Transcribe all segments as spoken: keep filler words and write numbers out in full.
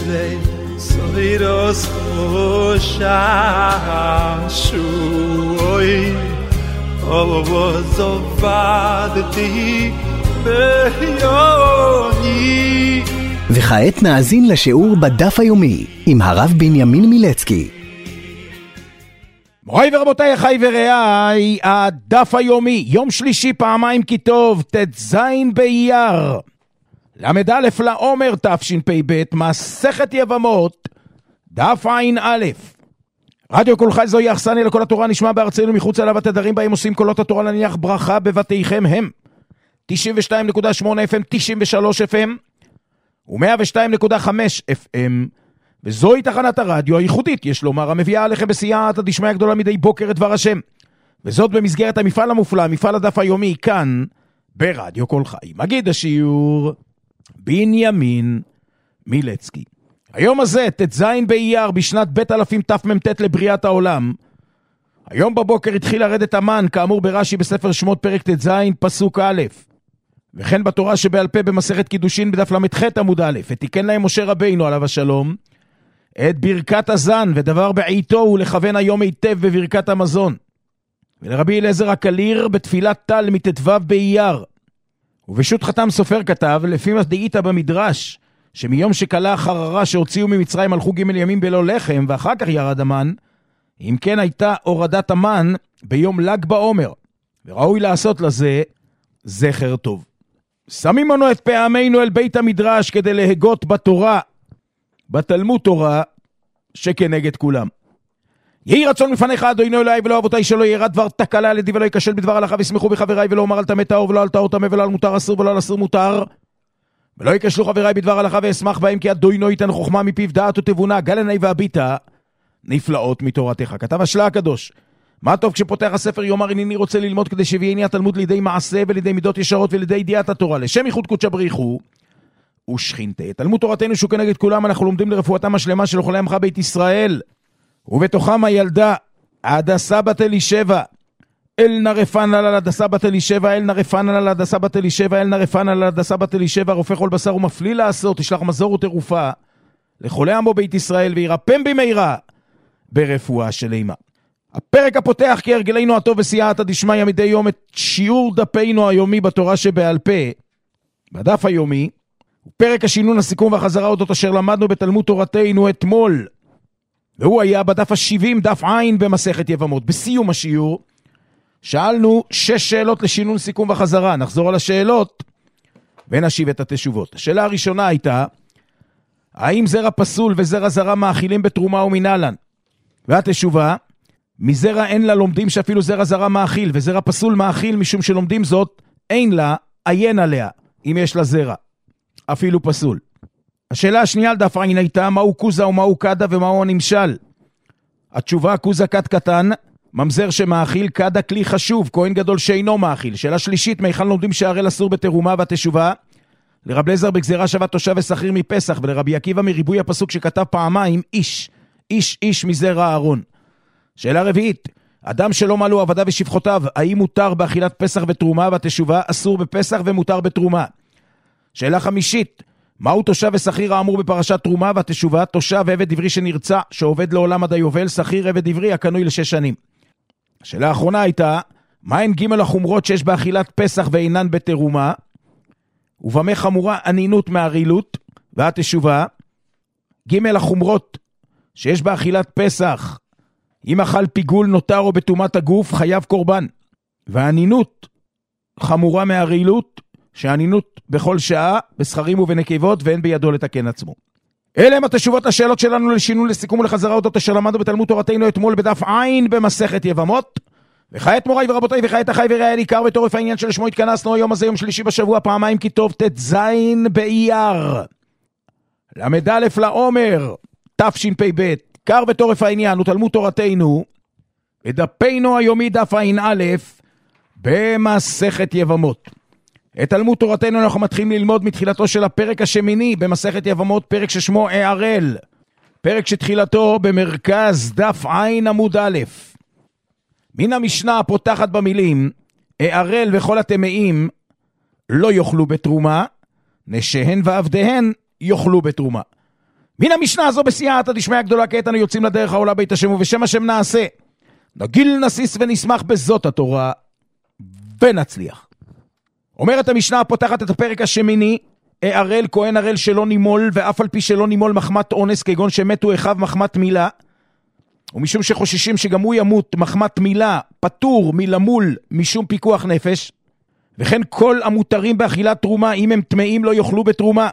zwei Soiros Hoshashui Ovo Zovadti Beyoni. וכעת נאזין לשיעור בדף היומי עם הרב בנימין מילצקי. מוריי ורבותיי, אחיי ורעיי, הדף היומי, יום שלישי פעמיים כי טוב, ט"ז באייר, למד א' לעומר תשפ"ב, מסכת יבמות, דף עין א'. רדיו כל חי זוהי אכסניה לכל התורה, נשמע בארצנו מחוץ אליו התדרים בהם עושים קולות התורה, להניח ברכה בבתיכם הם תשעים ושתיים נקודה שמונה אף אם, תשעים ושלוש אף אם ו-מאה ושתיים נקודה חמש אף אם, וזוהי תחנת הרדיו הייחודית, יש לומר, המביאה עליכם בסייעתא דשמיא גדולה מדי בוקר את דבר השם, וזאת במסגרת המפעל המופלא, מפעל הדף היומי, כאן ברדיו כל חי. מגיד השיעור בנימין מילצקי. היום הזה, ט"ז באייר, בשנת בית אלפים תמ"ט לבריאת העולם, היום בבוקר התחיל לרדת המן, כאמור ברש"י בספר שמות פרק ט"ז פסוק א', וכן בתורה שבעל פה במסכת קידושין בדף למ"ח עמוד א', ותיקן להם משה רבינו עליו השלום את ברכת הזן, ודבר בעיתו הוא לכוון היום היטב בברכת המזון. ולרבי אליעזר הקליר בתפילת טל מט"ו באייר. ובשו"ת חתם סופר כתב, לפי מה דאית במדרש, שמיום שקלה החררה שהוציאו ממצרים הלכו ג' ימים בלא לחם, ואחר כך ירד המן, אם כן הייתה הורדת המן ביום ל"ג בעומר, וראוי לעשות לזה זכר טוב. שמים לנו את פעמינו אל בית המדרש כדי להגות בתורה, בתלמוד תורה, שכנגד כולם. יהי רצון מפניך אדוני אלוהי ולא אבותיי שלא ירד דבר תקלה על ידי ולא יקשל בדבר הלכה, וישמחו בחבריי ולא אומר אל תמת טהור ולא אל טהור טמא ולא על מותר אסור ולא על אסור מותר, ולא יקשלו חבריי בדבר הלכה ואשמח בהם, כי אדוני ייתן חוכמה מפיו דעת ותבונה גלני והביטה נפלאות מתורתך. כתב השלה הקדוש, מה טוב כשפותח הספר יאמר הנני רוצה ללמוד, כדי שיביאני התלמוד לידי מעשה ולידי מידות ישרות ולידי ידיעת התורה, לשם ייחוד קודשא בריחו ושכינתה. תלמוד תורתנו שהוא כנגד כולם, אנחנו לומדים לרפואתם השלמה של חולי עמך בית ישראל, ובתוכם הילדה הדסה בת אלישבע, אל נרפן על הדסה בת אלישבע, אל נרפן על הדסה בת אלישבע, אל נרפן על הדסה בת אלישבע, רופא כל בשר ומפליא לעשות, תשלח מזור ותרופה לחולי עמו בית ישראל, וירפם במהרה ברפואה שלמה. הפרק הפותח כהרגלנו הטוב בסייעתא דשמיא מדי יום את שיעור דפנו היומי בתורה שבעל פה, בדף היומי, פרק השינון, הסיכום והחזרה אודות אשר למדנו בתלמוד תורתנו אתמול, והוא היה בדף ה-שבעים, דף עין במסכת יבמות. בסיום השיעור שאלנו שש שאלות לשינון, סיכום וחזרה. נחזור על השאלות ונשיב את התשובות. השאלה הראשונה הייתה, האם זרע פסול וזרע זרה מאכילים בתרומה ומנהלן? והתשובה, מזרע אין לה לומדים שאפילו זרע זרה מאכיל, וזרע פסול מאכיל משום שלומדים זאת אין לה עיין עליה, אם יש לה זרע אפילו פסול. השאלה השנייה על דף עין הייתה, מהו קוזה ומהו קדה ומהו הנמשל? התשובה, קוזה קד קטן, ממזר שמאכיל, קדה כלי חשוב, כהן גדול שאינו מאכיל. שאלה שלישית, מיכל לומדים שהרל אסור בתרומה? והתשובה, לרב לזר בגזירה שווה תושב ושכיר מפסח, ולרבי עקיבא מריבוי הפסוק שכתב פעמיים, איש, איש איש מזרע אהרון. שאלה רביעית, אדם שלא מלאו עבדיו ושפחותיו, האם מותר באכילת פסח ותרומה? והתשובה, אסור בפסח ומותר בתרומה. שאלה חמישית, מהו תושב ושכיר האמור בפרשת תרומה? והתשובה, תושב עבד עברי שנרצע, שעובד לעולם עד היובל, שכיר עבד עברי הקנוי לשש שנים. השאלה האחרונה הייתה, מהן ג' החומרות שיש באכילת פסח ואינן בתרומה? ובמה חמורה ענינות מערילות? והתשובה, ג' החומרות שיש באכילת פסח, אם אכל פיגול נותר או בתומת הגוף, חייב קורבן. והענינות חמורה מערילות, שהענינות בכל שעה, בסחרים ובנקבות, ואין בידו לתקן עצמו. אלה הם התשובות לשאלות שלנו לשינון, לסיכום ולחזרה אודות אשר למדנו בתלמוד תורתנו אתמול בדף עין במסכת יבמות. וכעת מוריי ורבותיי, וכעת אחיי ורעיי, עיקר בתורף העניין שלשמו התכנסנו היום הזה, יום שלישי בשבוע, פעמיים כי טוב, ט"ז באייר, למד א' לעומר תשפ"ב. עיקר בתורף העניין הוא תלמוד תורתנו בדפנו היומי דף עין א' במסכת יבמות. את תלמוד תורתנו אנחנו מתחילים ללמוד מתחילתו של הפרק השמיני במסכת יבמות, פרק ששמו הערל, פרק שתחילתו במרכז דף עין עמוד א'. מן המשנה הפותחת במילים, הערל וכל הטמאים לא יאכלו בתרומה, נשיהן ועבדיהן יאכלו בתרומה. מן המשנה הזו בסייעתא דשמיא גדולה כעת אנו יוצאים לדרך העולה בית השם ובשם השם נעשה. נגיל נסיס ונשמח בזאת התורה ונצליח. אומרת המשנה הפותחת את הפרק השמיני, אהרל כהן הראל שלא נימול, ואף על פי שלא נימול מחמת אונס כגון שמתו אחיו מחמת מילה, ומשום שחוששים שגם הוא ימות מחמת מילה, פטור מלמול משום פיקוח נפש, וכן כל המותרים באכילת תרומה אם הם טמאים לא יאכלו בתרומה.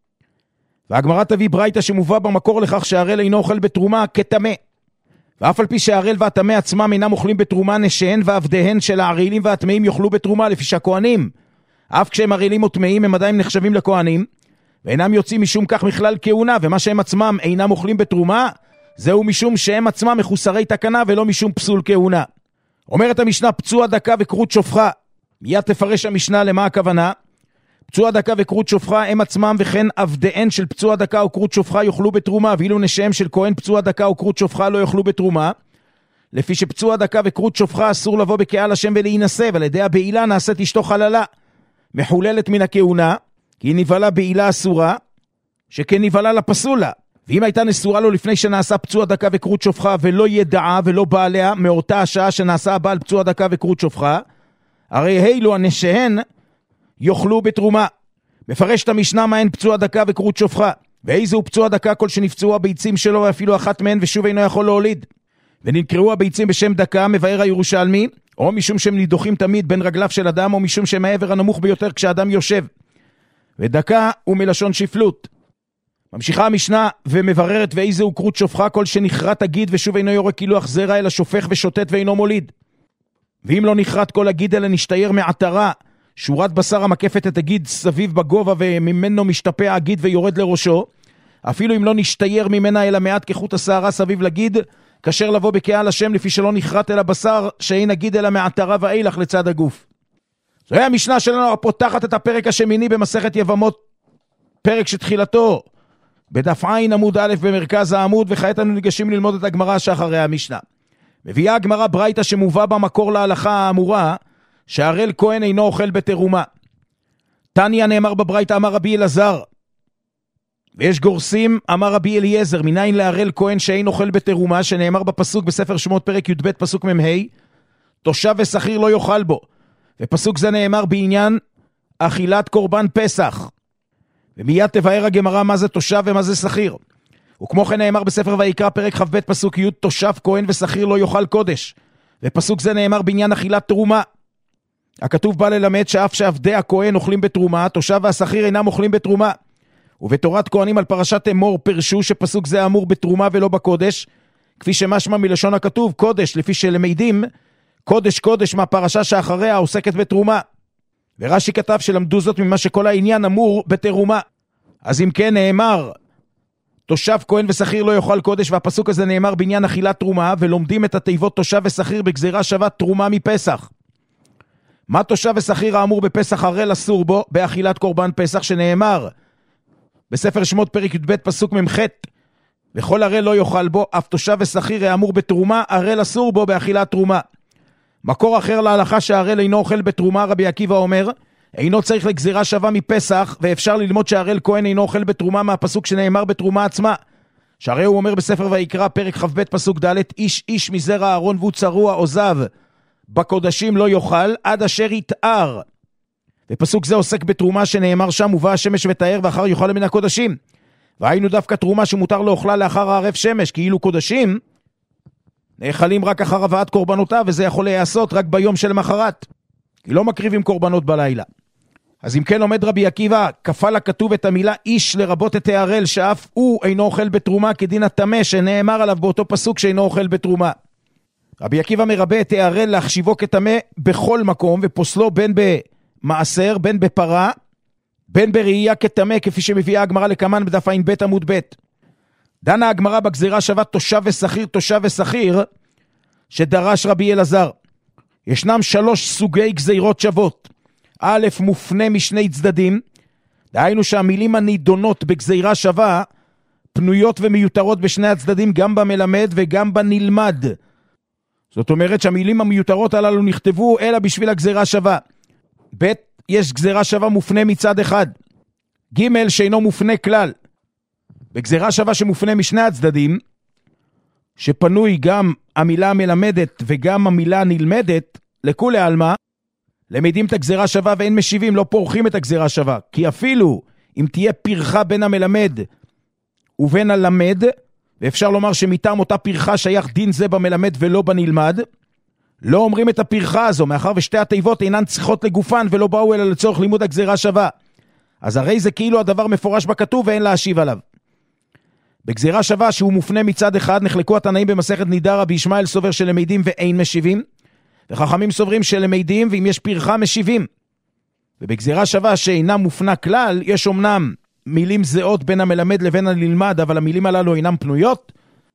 והגמרא תביא ברייתא שמובא במקור לכך שההראל אינו אוכל בתרומה כטמא. ואף על פי שההראל והטמא עצמם אינם אוכלים בתרומה, נשיהן ועבדיהן של הערלים והטמאים יאכלו בתרומה, לפי שהכהנים אף כשהם ערלים או טמאים הם עדיין נחשבים לכהנים, ואינם יוצאים משום כך מכלל כהונה, ומה שהם עצמם אינם אוכלים בתרומה, זהו משום שהם עצמם מחוסרי תקנה ולא משום פסול כהונה. אומרת המשנה פצוע דקה וקרות שופחה. מיד תפרש המשנה למה הכוונה. פצוע דקה וקרות שופחה הם עצמם וכן עבדיהן של פצוע דקה או קרות שופחה יאכלו בתרומה, ואילו נשיהם של כהן פצוע דקה או קרות שופחה לא יאכלו בתרומה, לפי שפצוע דקה וקרות שופחה אסור לבוא בקהל השם ולהינשא, ועל ידי הבעילה נעשית אשתו חללה, מחוללת מן הכהונה, כי היא נבלה בעילה אסורה, שכן נבלה לפסולה. ואם הייתה נסורה לו לפני שנעשה פצוע דקה וקרות שופחה ולא ידעה ולא בעליה מאותה השעה שנעשה הבעל פצוע דקה וקרות שופחה, הרי אילו הנשיהן יאכלו בתרומה. מפרשת המשנה מהן פצוע דקה וקרות שופחה, ואיזו פצוע דקה כל שנפצעו הביצים שלו ואפילו אחת מהן ושוב אינו יכול להוליד, וננקראו הביצים בשם דקה, מבאר הירושלמי, או משום שהם נידוחים תמיד בין רגליו של אדם, או משום שהם העבר הנמוך ביותר כשאדם יושב, ודקה הוא מלשון שפלות. ממשיכה המשנה ומבררת ואיזו קרות שופחה כל שנחרט הגיד ושוב אינו יורק כילוח זרע אלא שופך ושוטט ואינו מוליד. ואם לא נחרט כל הגיד אלא נשתייר מעטרה, שורת בשר המקפת את הגיד סביב בגובה וממנו משתפע הגיד ויורד לראשו, אפילו אם לא נשתייר ממנה אלא מעט כחוט השערה סביב לגיד, כאשר לבוא בקהל השם לפי שלא נחרט אל הבשר שאין הגיד אלא מעטרה ואילך לצד הגוף. זוהי המשנה שלנו הפותחת את הפרק השמיני במסכת יבמות, פרק שתחילתו בדף עין עמוד א' במרכז העמוד, וכעת אנו ניגשים ללמוד את הגמרא שאחרי המשנה. מביאה הגמרא ברייתא שמובא במקור להלכה האמורה, שההראל כהן אינו אוכל בתרומה. תניא נאמר בברייתא אמר רבי אלעזר, ויש גורסים אמר רבי אליעזר, מניין להראל כהן שאין אוכל בתרומה, שנאמר בפסוק בספר שמות פרק י"ב פסוק מ"ה, תושב ושכיר לא יאכל בו, ופסוק זה נאמר בעניין אכילת קורבן פסח. ומיד תבאר הגמרא מה זה תושב ומה זה שכיר. וכמו כן נאמר בספר ויקרא פרק כ"ב פסוק י', תושב כהן ושכיר לא יאכל קודש, ופסוק זה נאמר בעניין אכילת תרומה. הכתוב בא ללמד שאף שעבדי הכהן אוכלים בתרומה, תושב והשכיר אינם אוכלים בתרומה. ובתורת כהנים על פרשת אמור פרשו שפסוק זה אמור בתרומה ולא בקודש, כפי שמשמע מלשון הכתוב קודש, לפי שלמדים קודש קודש מהפרשה שאחריה עוסקת בתרומה. ורש"י כתב שלמדו זאת ממה שכל העניין אמור בתרומה. אז אם כן נאמר תושב כהן ושכיר לא יאכל קודש, והפסוק הזה נאמר בעניין אכילת תרומה, ולומדים את התיבות תושב ושכיר בגזירה שווה תרומה מפסח. מה תושב ושכיר האמור בפסח הראל אסור בו? באכילת קורבן פסח, שנאמר בספר שמות פרק י"ב פסוק מ"ח, וכל הראל לא יאכל בו, אף תושב ושכיר האמור בתרומה הראל אסור בו באכילת תרומה. מקור אחר להלכה שההראל אינו אוכל בתרומה, רבי עקיבא אומר, אינו צריך לגזירה שווה מפסח, ואפשר ללמוד שההראל כהן אינו אוכל בתרומה מהפסוק שנאמר בתרומה עצמה, שהרי הוא אומר בספר ויקרא פרק כ"ב פסוק ד', איש איש מזרע אהרון והוא צרוע עוזב בקודשים לא יאכל עד אשר יתאר. ופסוק זה עוסק בתרומה שנאמר שם ובא השמש ותאר ואחר יאכל מן הקודשים, והיינו דווקא תרומה שמותר לאוכלה לאחר הערב שמש, כאילו קודשים נאכלים רק אחר הבאת קורבנותיו, וזה יכול להיעשות רק ביום של מחרת, כי לא מקריבים קורבנות בלילה. אז אם כן עומד רבי עקיבא, כפל הכתוב את המילה איש לרבות את ההראל, שאף הוא אינו אוכל בתרומה כדין הטמא שנאמר עליו באותו פסוק שאינו אוכל בתרומה. רבי עקיבא מרבה את ההראל להחשיבו כטמא בכל מקום, ופוסלו בין במעשר, בין בפרה, בין בראייה כטמא, כפי שמביאה הגמרא לקמן בדף עין בית עמוד בית. דנה הגמרא בגזירה שווה תושב ושכיר, תושב ושכיר, שדרש רבי אלעזר. ישנם שלוש סוגי גזירות שוות. א', מופנה משני צדדים, דהיינו שהמילים הנידונות בגזירה שווה, פנויות ומיותרות בשני הצדדים, גם במלמד וגם בנלמד. זאת אומרת שהמילים המיותרות הללו נכתבו אלא בשביל הגזירה שווה. ב', יש גזירה שווה מופנה מצד אחד. ג', שאינו מופנה כלל. בגזירה שווה שמופנה משני הצדדים, שפנוי גם המילה המלמדת וגם המילה הנלמדת, לכולי עלמא, למדים את הגזירה שווה ואין משיבים, לא פורחים את הגזירה שווה. כי אפילו אם תהיה פרחה בין המלמד ובין הלמד, ואפשר לומר שמטעם אותה פרחה שייך דין זה במלמד ולא בנלמד, לא אומרים את הפרחה הזו, מאחר ושתי התיבות אינן צריכות לגופן ולא באו אלא לצורך לימוד הגזירה שווה. אז הרי זה כאילו הדבר מפורש בכתוב ואין להשיב עליו. בגזירה שווה שהוא מופנה מצד אחד, נחלקו התנאים במסכת נידה, רבי ישמעאל סובר שלמדים ואין משיבים, וחכמים סוברים שלמדים ואם יש פרחה משיבים. ובגזירה שווה שאינה מופנה כלל, יש אומנם מילים זהות בין המלמד לבין הנלמד, אבל המילים הללו אינם פנויות.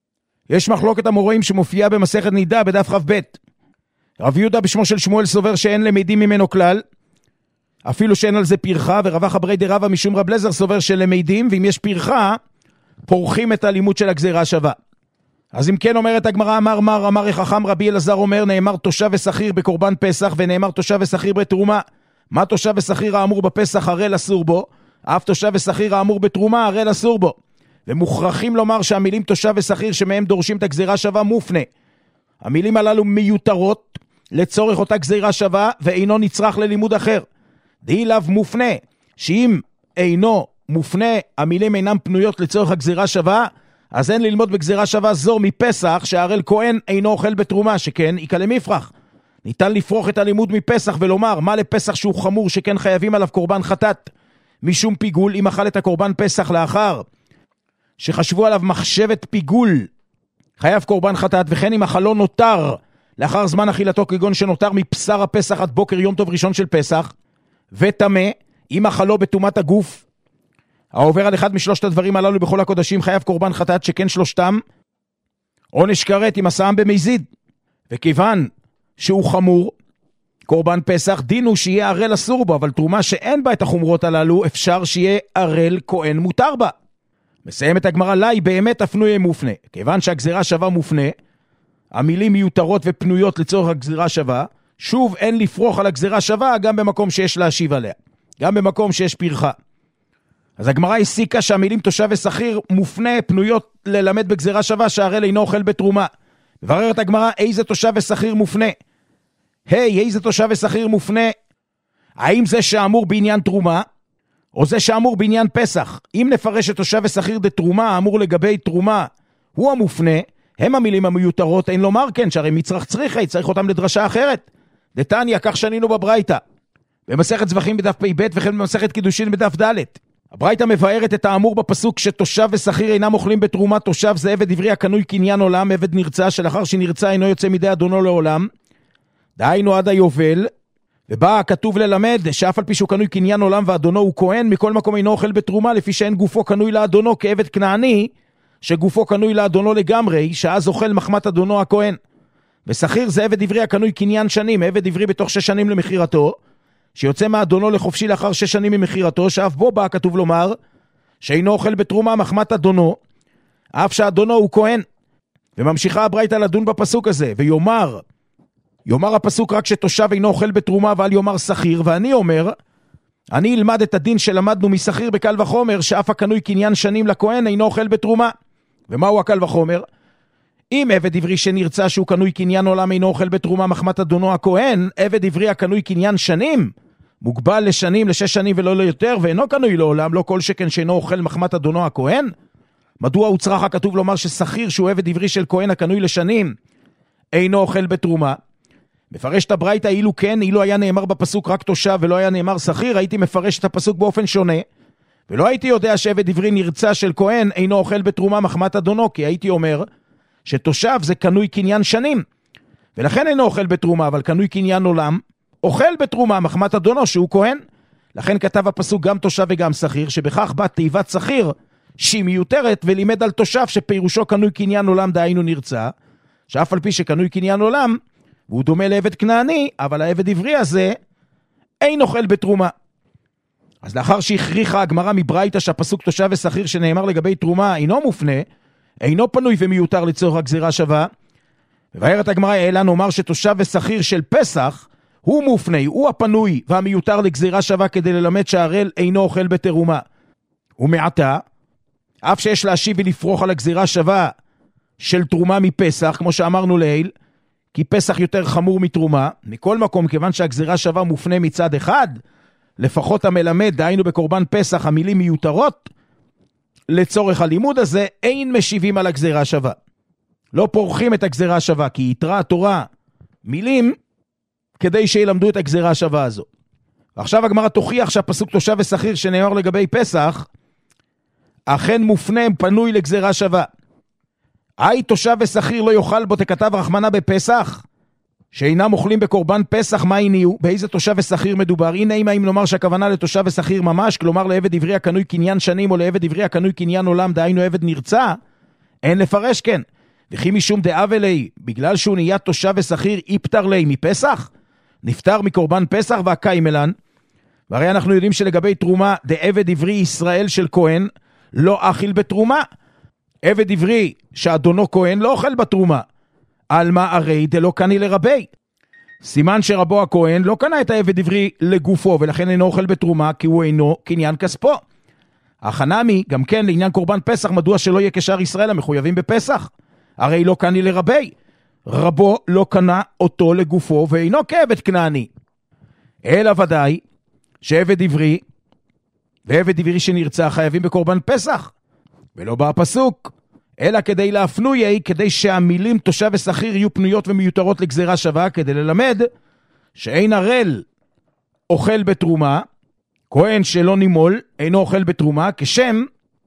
יש מחלוקת המוראים שמופיעה במסכת נידה בדף ח"ב. רב יהודה בשמו של שמואל סובר שאין למדים ממנו כלל, אפילו שאין על זה פרחה, ורבא חברי דרבא משום רב לזר סובר שלמדים, ואם יש פרחה, פורחים את הלימוד של הגזירה שווה. אז אם כן אומרת הגמרא, אמר מר, אמר חכם רבי אלעזר אומר, נאמר תושב ושכיר בקורבן פסח, ונאמר תושב ושכיר בתרומה. מה תושב ושכיר האמור בפסח הרי אסור בו? אף תושב ושכיר האמור בתרומה הרי אסור בו. ומוכרחים לומר שהמילים תושב ושכיר שמהם דורשים את הגזירה שווה מופנה. המילים הללו מיותרות לצורך אותה גזירה שווה, ואינו נצרך ללימוד אחר. די לאו מופנה, שאם אינו מופנה, המילים אינם פנויות לצורך הגזירה שווה, אז אין ללמוד בגזירה שווה זו מפסח, שהראל כהן אינו אוכל בתרומה, שכן יקלה מפרח. ניתן לפרוח את הלימוד מפסח ולומר, מה לפסח שהוא חמור שכן חייבים עליו קורבן חטאת? משום פיגול, אם אכל את הקורבן פסח לאחר, שחשבו עליו מחשבת פיגול, חייב קורבן חטאת, וכן אם אכלו נותר, לאחר זמן אכילתו כגון שנותר מבשר הפסח עד בוקר יום טוב ראשון של פסח, ותמה, אם אכלו בתומת הגוף, העובר על אחד משלושת הדברים הללו בכל הקודשים חייב קורבן חטאת, שכן שלושתם עונש כרת אם עשאם במזיד. וכיוון שהוא חמור, קורבן פסח, דינו שיהיה ערל אסור בו, אבל תרומה שאין בה את החומרות הללו, אפשר שיהיה ערל כהן מותר בה. מסיים את הגמרא, לי באמת הפנוי מופנה. כיוון שהגזירה שווה מופנה, המילים מיותרות ופנויות לצורך הגזירה שווה, שוב אין לפרוח על הגזירה שווה גם במקום שיש להשיב עליה, גם במקום שיש פרחה. אז הגמרא הסיקה שהמילים תושב ושכיר מופנה פנויות ללמד בגזירה שווה שהראל אינו אוכל בתרומה. מבררת הגמרא, איזה תושב ושכיר מופנה? היי, איזה תושב ושכיר מופנה? האם זה שאמור בעניין תרומה, או זה שאמור בעניין פסח? אם נפרש את תושב ושכיר דתרומה, האמור לגבי תרומה, הוא המופנה, הם המילים המיותרות, אין לומר כן, שהרי מצרך צריכה, צריך אותם לדרשה אחרת. דתניא, כך שנינו בברייתא. במסכת זבחים בדף פ"ב וכן במסכת קידושין בדף ד'. הברייתא מבארת את האמור בפסוק שתושב ושכיר אינם אוכלים בתרומה. תושב זה עבד עברי הקנוי קניין עולם, עבד נרצע שלאחר שנרצע אינו יוצא מידי אדונו לעולם, דהיינו עד היובל. ובא כתוב ללמד שאף על פי שהוא קנוי קניין עולם ואדונו הוא כהן, מכל מקום אינו אוכל בתרומה, לפי שאין גופו קנוי לאדונו כעבד כנעני שגופו קנוי לאדונו לגמרי, שאז אוכל מחמת אדונו הכהן. ושכיר זה עבד עברי הקנוי קניין שנים, עבד עברי בתוך שש שנים למחירתו, שיוצא מאדונו לחופשי לאחר שש שנים ממחירתו, שאף בו בא כתוב לומר שאינו אוכל בתרומה מחמת אדונו, אף שאדונו הוא כהן. וממשיכה הברייתא לדון בפסוק הזה, ויאמר, יאמר הפסוק רק שתושב אינו אוכל בתרומה, אבל יאמר שכיר, ואני אומר, אני אלמד את הדין שלמדנו משכיר בקל וחומר, שאף הקנוי קניין שנים לכהן אינו אוכל בתרומה. ומהו הקל וחומר? אם עבד עברי שנרצה שהוא קנוי קניין עולם אינו אוכל בתרומה מחמת אדונו הכהן, עבד עברי הקנוי קניין שנים, מוגבל לשנים, לשש שנים ולא ליותר, ואינו קנוי לעולם, לא כל שכן שאינו אוכל מחמת אדונו הכהן. מדוע הוא צריך הכתוב לומר ששכיר שהוא עבד עברי של כהן הקנוי לשנים, אינו אוכל בתרומה? מפרש את הברייתא אילו כן, אילו היה נאמר בפסוק רק תושב ולא היה נאמר שכיר, הייתי מפרש את הפסוק באופן שונה, ולא הייתי יודע שעבד עברי נרצה של כהן אינו אוכל בתרומה מחמת אדונו, כי הייתי אומר שתושב זה קנוי קניין שנים, ולכן אינו אוכל בתרומה, אבל קנוי קניין עולם, אוכל בתרומה מחמת אדונו שהוא כהן. לכן כתב הפסוק גם תושב וגם שכיר, שבכך בא תיבת שכיר שהיא מיותרת, ולימד על תושב שפירושו קנוי קניין עולם, דהיינו נרצה, שאף על פי שקנוי קניין עולם, והוא דומה לעבד כנעני, אבל העבד עברי הזה אין אוכל בתרומה. אז לאחר שהכריחה הגמרא מברייתא שהפסוק תושב ושכיר שנאמר לגבי תרומה אינו מופנה, אינו פנוי ומיותר לצורך הגזירה שווה, מבארת הגמרא אלא נאמר שתושב ושכיר של פסח הוא מופנה, הוא הפנוי והמיותר לגזירה שווה, כדי ללמד שהראל אינו אוכל בתרומה. ומעתה אף שיש להשיב ולפרוח על הגזירה שווה של תרומה מפסח, כמו שאמרנו לעיל, כי פסח יותר חמור מתרומה. מכל מקום, כיוון שהגזירה שווה מופנה מצד אחד, לפחות המלמד, דהיינו בקורבן פסח, המילים מיותרות, לצורך הלימוד הזה, אין משיבים על הגזירה שווה. לא פורחים את הגזירה שווה, כי יתרה התורה מילים, כדי שילמדו את הגזירה שווה הזו. עכשיו הגמרא תוכיח שהפסוק תושב ושכיר שנאמר לגבי פסח, אכן מופנה פנוי לגזירה שווה. אי תושב ושכיר לא יאכל בו, תכתב רחמנה בפסח, שאינם אוכלים בקורבן פסח, מה הניעו? באיזה תושב ושכיר מדובר? הנה אם האם לומר שהכוונה לתושב ושכיר ממש, כלומר לעבד עברי הקנוי קניין שנים, או לעבד עברי הקנוי קניין עולם, דהיינו עבד נרצע, אין לפרש כן. וכי משום דאב אלי, בגלל שהוא נהיה תושב ושכיר, איפטר לי מפסח? נפטר מקורבן פסח והקיימלן. והרי אנחנו יודעים שלגבי תרומה, דעבד עברי ישראל של כהן, לא אכיל בתרומה. עבד עברי שאדונו כהן לא אוכל בתרומה. על מה הרי דלא קני לרבי. סימן שרבו הכהן לא קנה את העבד עברי לגופו, ולכן אינו אוכל בתרומה, כי הוא אינו קניין כספו. החנמי, גם כן לעניין קורבן פסח, מדוע שלא יהיה כשאר ישראל המחויבים בפסח? הרי לא קני לרבי. רבו לא קנה אותו לגופו, ואינו כעבד כנעני. אלא ודאי שעבד עברי ועבד עברי שנרצח חייבים בקורבן פסח, ולא בא הפסוק, אלא כדי להפנויי, כדי שהמילים תושב ושכיר יהיו פנויות ומיותרות לגזירה שווה, כדי ללמד שאין הרל אוכל בתרומה, כהן שלא נימול אינו אוכל בתרומה, כשם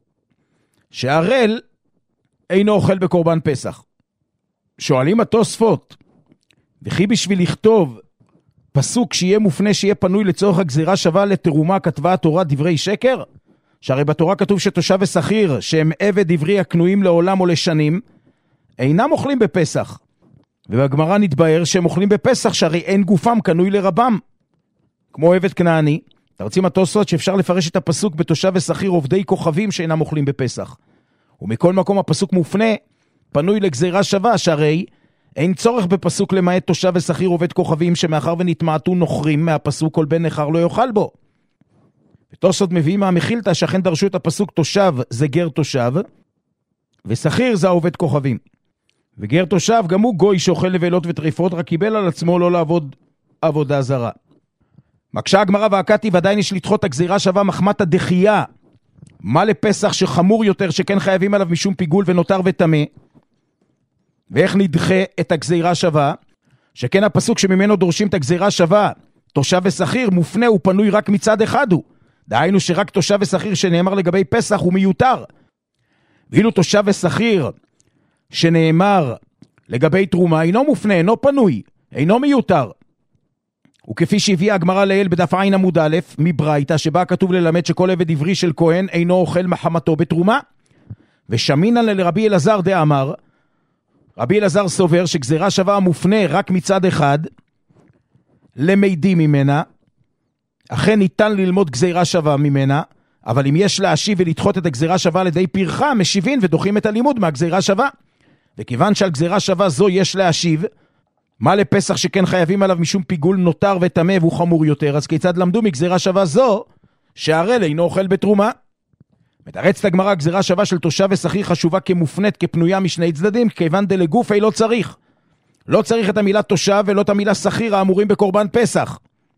שהרל אינו אוכל בקורבן פסח. שואלים התוספות, וכי בשביל לכתוב פסוק שיהיה מופנה, שיהיה פנוי לצורך הגזירה שווה לתרומה, כתבה התורה דברי שקר? שהרי בתורה כתוב שתושב ושכיר, שהם עבד עברי הקנויים לעולם או לשנים, אינם אוכלים בפסח. ובגמרא נתבהר שהם אוכלים בפסח, שהרי אין גופם קנוי לרבם. כמו עבד כנעני, תרצים התוספות שאפשר לפרש את הפסוק בתושב ושכיר עובדי כוכבים שאינם אוכלים בפסח. ומכל מקום הפסוק מופנה, פנוי לגזירה שווה, שהרי אין צורך בפסוק למעט תושב ושכיר עובד כוכבים, שמאחר ונתמעטו נוכרים מהפסוק, כל בן נכר לא יאכל בו. ותוספות מביאים מהמחילתא שאכן דרשו את הפסוק תושב זה גר תושב, ושכיר זה העובד כוכבים. וגר תושב גם הוא גוי שאוכל נבלות וטריפות, רק קיבל על עצמו לא לעבוד עבודה זרה. מקשה הגמרא והקתי, ועדיין יש לדחות הגזירה שווה מחמת הדחייה. מה לפסח שחמור יותר, שכן חייבים עליו משום פיגול ונותר וטמא? ואיך נדחה את הגזירה שווה? שכן הפסוק שממנו דורשים את הגזירה שווה, תושב ושכיר, מופנה ופנוי רק מצד אחד הוא. דהיינו שרק תושב ושכיר שנאמר לגבי פסח הוא מיותר. ואילו תושב ושכיר שנאמר לגבי תרומה אינו מופנה, אינו פנוי, אינו מיותר. וכפי שהביאה הגמרא לעיל בדף עין עמוד א' מברייתא, שבה כתוב ללמד שכל עבד עברי של כהן אינו אוכל מחמתו בתרומה. ושמינן לרבי אלעזר דאמר, רבי אלעזר סובר שגזירה שווה מופנה רק מצד אחד למידים ממנה, אכן ניתן ללמוד גזירה שווה ממנה, אבל אם יש להשיב ולדחות את הגזירה שווה על ידי פרחה, משיבים ודוחים את הלימוד מהגזירה שווה. וכיוון שעל גזירה שווה זו יש להשיב, מה לפסח שכן חייבים עליו משום פיגול נותר וטמא והוא חמור יותר, אז כיצד למדו מגזירה שווה זו שהרל אינו אוכל בתרומה? מתרצת הגמרא, גזירה שווה של תושב ושכיר חשובה כמופנית, כפנויה משני צדדים, כיוון דלגופי לא צריך. לא צריך את המילה תושב ולא את המילה שכיר האמורים בקורבן פסח.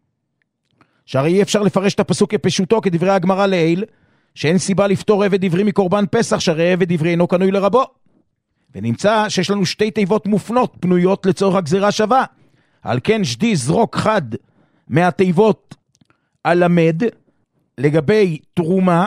שהרי אי אפשר לפרש את הפסוק כפשוטו כדברי הגמרא לעיל, שאין סיבה לפתור עבד עברי מקורבן פסח, שהרי עבד עברי אינו קנוי לרבו. ונמצא שיש לנו שתי תיבות מופנות פנויות לצורך הגזירה שווה. על כן שדי זרוק חד מהתיבות הלמד לגבי תרומה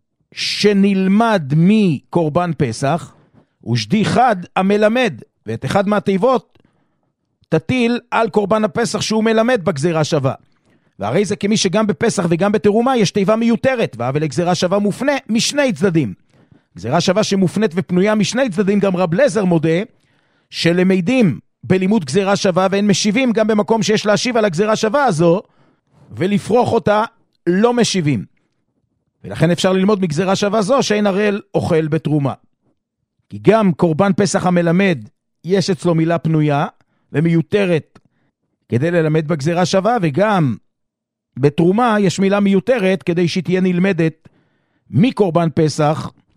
שנלמד מקורבן פסח, ושדי חד המלמד, ואת אחד מהתיבות תטיל על קורבן הפסח שהוא מלמד בגזירה שווה. והרי זה כמי שגם בפסח וגם בתרומה יש תיבה מיותרת, אבל לגזירה שווה מופנה משני צדדים. גזירה שווה שמופנית ופנויה משני צדדים, גם רב לזר מודה שלמידים בלימוד גזירה שווה, ואין משיבים גם במקום שיש להשיב על הגזירה שווה הזו, ולפרוח אותה לא משיבים. ולכן אפשר ללמוד מגזירה שווה זו שאין הרל אוכל בתרומה. כי גם קורבן פסח המלמד יש אצלו מילה פנויה ומיותרת כדי ללמד בגזירה שווה, וגם בתרומה יש מילה מיותרת כדי שהיא תהיה נלמדת מקורבן פסח,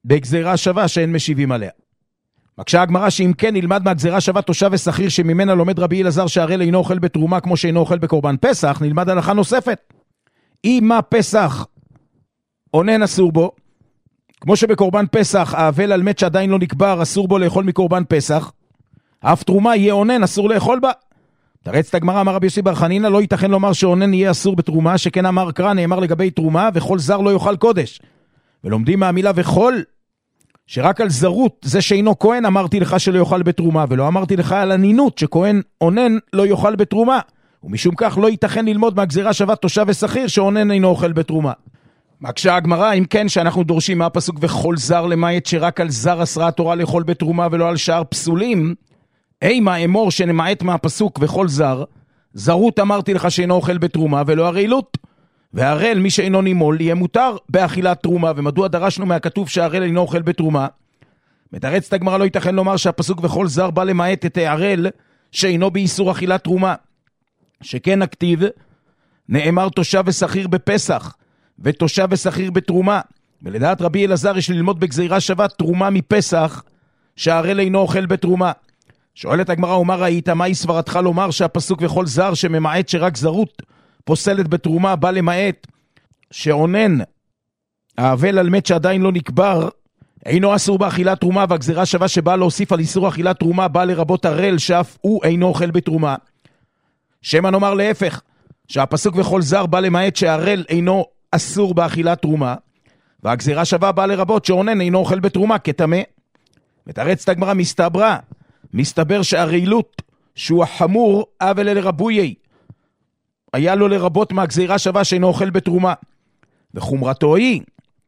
בגזירה שווה שאין משיבים עליה. מקשה הגמרא שאם כן נלמד מהגזירה שווה תושב ושכיר שממנה לומד רבי אלעזר שהראל אינו אוכל בתרומה כמו שאינו אוכל בקורבן פסח, נלמד הלכה נוספת. אם מה פסח אונן אסור בו, כמו שבקורבן פסח האבל על מת שעדיין לא נקבר אסור בו לאכול מקורבן פסח, אף תרומה יהיה אונן אסור לאכול בה. תרץ את הגמרא, אמר רבי יוסי בר חנינא, לא ייתכן לומר שאונן יהיה אסור בתרומה, שכן אמר קרא נאמר לגבי תרומה וכל זר לא יאכל קודש. ולומדים מהמילה וכל, שרק על זרות, זה שאינו כהן אמרתי לך שלא יאכל בתרומה, ולא אמרתי לך על הנינות שכהן אונן לא יאכל בתרומה. ומשום כך לא ייתכן ללמוד מהגזירה שווה תושב ושכיר שאונן אינו אוכל בתרומה. מקשה הגמרא, אם כן שאנחנו דורשים מהפסוק וכל זר למעט שרק על זר אסרה התורה לאכול בתרומה ולא על שאר פסולים, אימה אמור שנמעט מהפסוק וכל זר, זרות אמרתי לך שאינו אוכל בתרומה ולא הרעילות. והרעל מי שאינו נימול יהיה מותר באכילת תרומה. ומדוע דרשנו מהכתוב שהרעל אינו אוכל בתרומה? מתרץ את הגמרא, לא ייתכן לומר שהפסוק וכל זר בא למעט את הרעל שאינו באיסור אכילת תרומה, שכן הכתיב נאמר תושב ושכיר בפסח ותושב ושכיר בתרומה. ולדעת רבי אלעזר יש ללמוד בגזירה שווה תרומה מפסח שהרעל אינו אוכל בתרומה. שואלת הגמרא, ומה ראית? מהי סברתך לומר שהפסוק וכל זר שממעט שרק זרות פוסלת בתרומה בא למעט שעונן האבל על מת שעדיין לא נקבר אינו אסור באכילת תרומה, והגזירה שווה שבאה להוסיף על איסור אכילת תרומה באה לרבות הרעל שאף הוא אינו אוכל בתרומה. שמא נאמר להפך, שהפסוק וכל זר בא למעט שהרעל אינו אסור באכילת תרומה, והגזירה שווה באה לרבות שעונן אינו אוכל בתרומה כטמא. מתרץ את הגמרא, מסתברא מסתבר שהרעילות שהוא החמור אבל אל רבויי היה לו לרבות מהגזירה שווה שאינו אוכל בתרומה, וחומרתו היא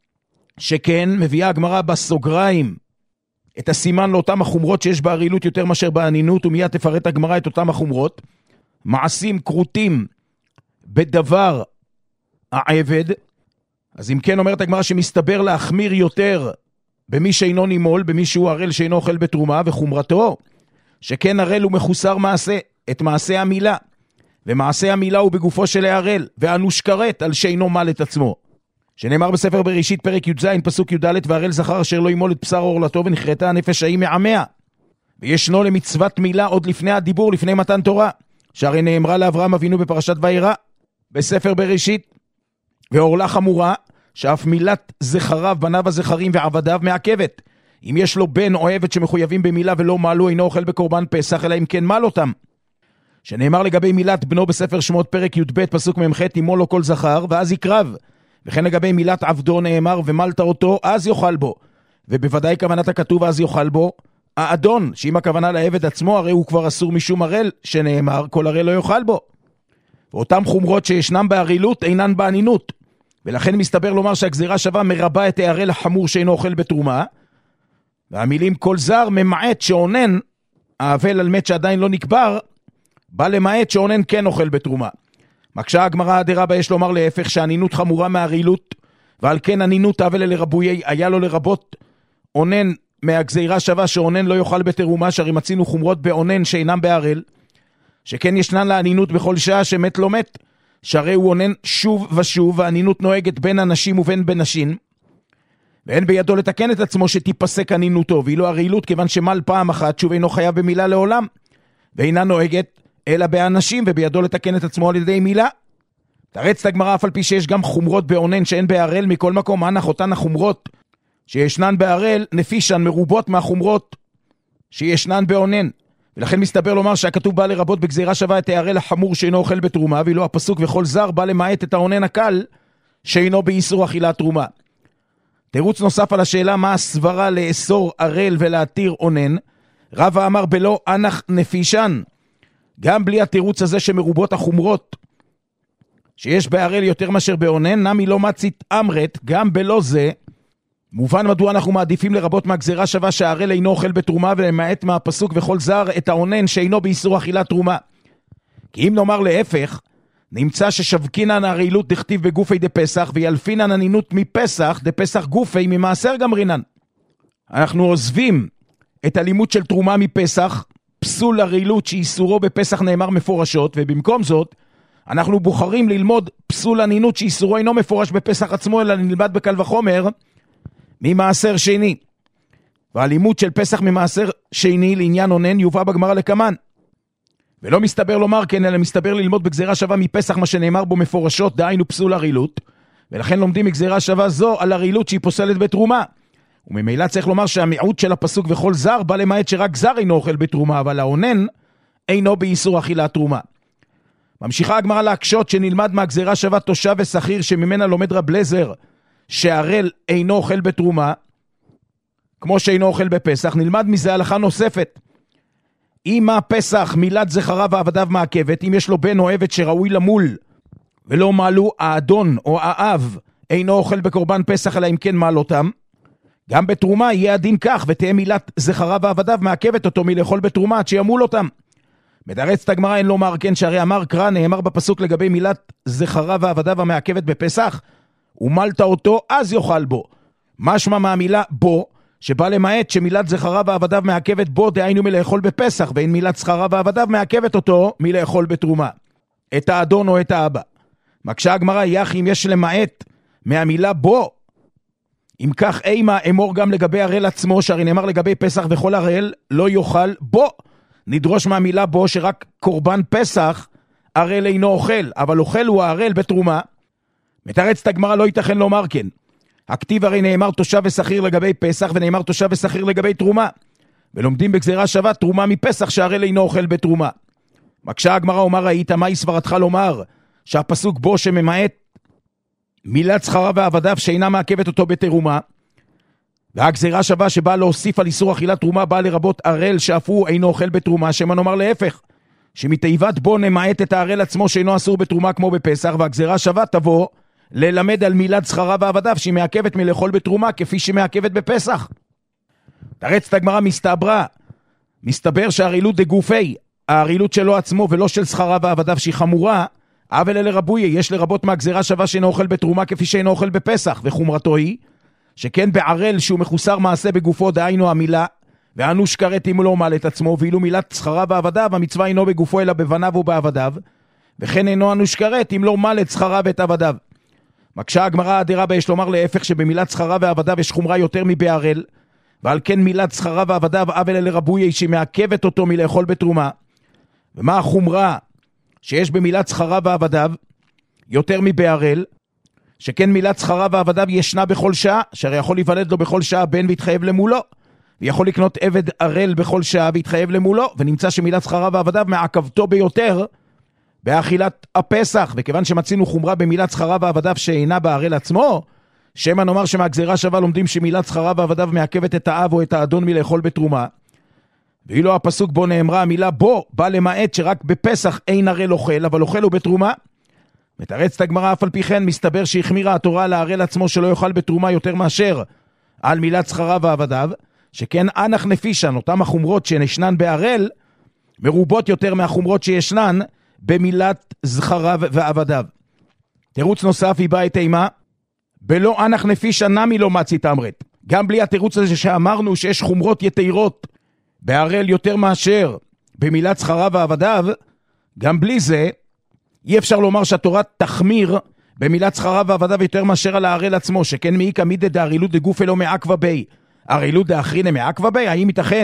שכן מביאה הגמרא בסוגריים את הסימן לאותם החומרות שיש בערילות יותר מאשר בענינות, ומיד תפרט הגמרא את אותם החומרות. מעשים קרוטים בדבר העבד, אז אם כן אומרת הגמרא שמסתבר להחמיר יותר במי שאינו נימול, במי שהוא הרעל שאינו אוכל בתרומה, וחומרתו שכן הרעל הוא מחוסר מעשה, את מעשה המילה, ומעשה המילה הוא בגופו של הרעל, ואנוש כרת על שאינו מל את עצמו, שנאמר בספר בראשית פרק י"ז פסוק י"ד, והרעל זכר אשר לא ימול את בשר עורלתו ונחרטה הנפש ההיא מעמיה. וישנו למצוות מילה עוד לפני הדיבור, לפני מתן תורה, שהרי נאמרה לאברהם אבינו בפרשת וירא בספר בראשית, ועורלה חמורה שאף מילת זכריו בניו הזכרים ועבדיו מעכבת. אם יש לו בן או עבד שמחויבים במילה ולא מלו, אינו אוכל בקורבן פסח, אלא אם כן מל אותם, שנאמר לגבי מילת בנו בספר שמות פרק י"ב פסוק ממ"ח, ימו לו כל זכר ואז יקרב. וכן לגבי מילת עבדו נאמר ומלת אותו אז יאכל בו, ובוודאי כוונת הכתוב אז יאכל בו האדון, שאם הכוונה לעבד עצמו הרי הוא כבר אסור משום הרעל, שנאמר כל הרעל לא יאכל בו. ואותם חומרות שישנם בערילות אינן בענינות, ולכן מסתבר לומר שהגזירה שווה מרבה את הרעל החמור שאינו אוכל בתרומה, והמילים כל זר ממעט שעונן האבל על מת שעדיין לא נקבר בא למעט שעונן כן אוכל בתרומה. מקשה הגמרא, הדרבה יש לומר להפך, שהנינות חמורה מהרעילות, ועל כן הנינות אבל לרבויי היה לו לרבות עונן מהגזירה שווה שעונן לא יאכל בתרומה, שהרי מצינו חומרות בעונן שאינם בהרעל, שכן ישנן להנינות בכל שעה שמת לא מת, שהרי הוא עונן שוב ושוב, והנינות נוהגת בין אנשים ובין בנשים, ואין בידו לתקן את עצמו שתיפסק הנינותו, ואילו הרעילות כיוון שמל פעם אחת שוב אינו חייב במילה לעולם, ואינה נוהגת אלא באנשים, ובידו לתקן את עצמו על ידי מילה. תרץ את הגמרא, אף על פי שיש גם חומרות בעונן שאין בהרעל, מכל מקום הנח אותן החומרות שישנן בהרעל נפישן מרובות מהחומרות שישנן בעונן, ולכן מסתבר לומר שהכתוב בא לרבות בגזירה שווה את ההרעל החמור שאינו אוכל בתרומה, ואילו הפסוק וכל זר בא למעט את העונן הקל שאינו באיסור אכילת תרומה. תירוץ נוסף על השאלה מה הסברה לאסור הרעל ולהתיר עונן, רבא אמר בלא אנח נפישן, גם בלי התירוץ הזה שמרובות החומרות שיש בהרעל יותר מאשר בעונן, נמי לא מצית אמרת, גם בלא זה מובן מדוע אנחנו מעדיפים לרבות מהגזירה שווה שההרעל אינו אוכל בתרומה, ולמעט מהפסוק וכל זר את העונן שאינו באיסור אכילת תרומה. כי אם נאמר להפך, נמצא ששווקינן הרעילות דכתיב בגופי דפסח, וילפינן הנינות מפסח דפסח גופי ממעשר גמרינן. אנחנו עוזבים את הלימוד של תרומה מפסח, פסול הרעילות שאיסורו בפסח נאמר מפורשות, ובמקום זאת אנחנו בוחרים ללמוד פסול הנינות שאיסורו אינו מפורש בפסח עצמו, אלא נלמד בקל וחומר ממעשר שני. והלימוד של פסח ממעשר שני לעניין אונן יובא בגמרא לקמן. ולא מסתבר לומר כן, אלא מסתבר ללמוד בגזירה שווה מפסח מה שנאמר בו מפורשות, דהיינו פסול הרילות, ולכן לומדים בגזירה שווה זו על הרילות שהיא פוסלת בתרומה. וממילא צריך לומר שהמיעוט של הפסוק וכל זר בא למעט שרק זר אינו אוכל בתרומה, אבל האונן אינו באיסור אכילת תרומה. ממשיכה הגמרא להקשות שנלמד מהגזירה שווה תושב ושכיר שממנה לומד רב לזר שהערל אינו אוכל בתרומה, כמו שאינו אוכל בפסח. נלמד מזה הלכה נוספת. אם הפסח מילת זכרה ועבדיו מעכבת, אם יש לו בן או עבד שראוי למול ולא מעלו, האדון או האב אינו אוכל בקורבן פסח אלא אם כן מעל אותם, גם בתרומה יהיה הדין כך, ותהיה מילת זכרה ועבדיו מעכבת אותו מלאכול בתרומה עד שימול אותם. מתרצת הגמרא אין לומר כן, שהרי אמר קרא נאמר בפסוק לגבי מילת זכרה ועבדיו המעכבת בפסח, ומלת אותו אז יאכל בו. משמע מהמילה בו שבא למעט שמילת זכרה ועבדיו מעכבת בו, דהיינו מלאכול בפסח, ואין מילת זכרה ועבדיו מעכבת אותו מלאכול בתרומה, את האדון או את האבא. מקשה הגמרא יח אם יש למעט מהמילה בו, אם כך אימה אמור גם לגבי הראל עצמו, שהרי נאמר לגבי פסח וכל הראל לא יאכל בו. נדרוש מהמילה בו שרק קורבן פסח הראל אינו אוכל, אבל אוכל הוא הראל בתרומה. מתרצת הגמרא לא ייתכן לומר כן. הכתיב הרי נאמר תושב ושכיר לגבי פסח, ונאמר תושב ושכיר לגבי תרומה. ולומדים בגזירה שווה תרומה מפסח שהראל אינו אוכל בתרומה. מקשה הגמרא אומר ראית, מהי סברתך לומר שהפסוק בו שממעט מילת זכרה ועבדיו שאינה מעכבת אותו בתרומה, והגזירה שווה שבאה להוסיף על איסור אכילת תרומה באה לרבות הראל שאף הוא אינו אוכל בתרומה, שמה נאמר להפך, שמתיבת בו נמעט את הראל עצמו שאינו אסור בתרומה כמו בפסח, והגזירה שווה תבוא ללמד על מילת זכרה ועבדיו שהיא מעכבת מלאכול בתרומה כפי שמעכבת בפסח. תרצת הגמרא מסתברא, מסתבר שהרילות דגופי, הרילות שלו עצמו ולא של זכרה ועבדיו שהיא חמורה, אבל אלה רבויה, יש לרבות מהגזירה שווה שאינו אוכל בתרומה כפי שאינו אוכל בפסח, וחומרתו היא שכן בערל שהוא מחוסר מעשה בגופו, דהיינו המילה, ואנוש כרת אם הוא לא מעל את עצמו, ואילו מילת זכרה ועבדיו, המצווה אינו בגופו אלא בבניו ובעבדיו, וכן אינו אנוש כרת אם לא מעל את זכרה ואת עבדיו. מקשה הגמרא הדרבה יש לומר להפך, שבמילת זכרה ועבדיו יש חומרה יותר מבערל, ועל כן מילת זכרה ועבדיו אבל אלה רבויה שהיא מעכבת אותו מלאכול בתרומה. ומה החומרה שיש במילת זכרה ועבדיו יותר מבערל? שכן מילת זכרה ועבדיו ישנה בכל שעה, שהרי יכול להיוולד לו בכל שעה בן והתחייב למולו, ויכול לקנות עבד ערל בכל שעה והתחייב למולו, ונמצא שמילת זכרה ועבדיו מעכבתו ביותר באכילת הפסח, וכיוון שמצינו חומרה במילת זכרה ועבדיו שאינה בערל עצמו, שמה נאמר שמהגזירה שווה לומדים שמילת זכרה ועבדיו מעכבת את האב או את האדון מלאכול בתרומה, ואילו הפסוק בו נאמרה המילה בו בא למעט שרק בפסח אין ערל אוכל, אבל אוכל הוא בתרומה. מתרצת הגמרא אף על פי כן מסתבר שהחמירה התורה על הערל עצמו שלא יאכל בתרומה יותר מאשר על מילת זכרה ועבדיו, שכן אנח נפישן, אותם החומרות שישנן בערל מרובות יותר מהחומרות שישנן במילת זכרה ועבדיו. תירוץ נוסף היא באה את אימה, בלא אנח נפישן נמי לא מצי תמרת. גם בלי התירוץ הזה שאמרנו שיש חומרות יתירות בערל יותר מאשר במילת זכרה ועבדיו, גם בלי זה אי אפשר לומר שהתורה תחמיר במילת זכרה ועבדיו יותר מאשר על הערל עצמו, שכן מעיקה מידי דהרילות דגוף אלו מעכבה בי, הרילות דאחרינה מעכבה בי. האם ייתכן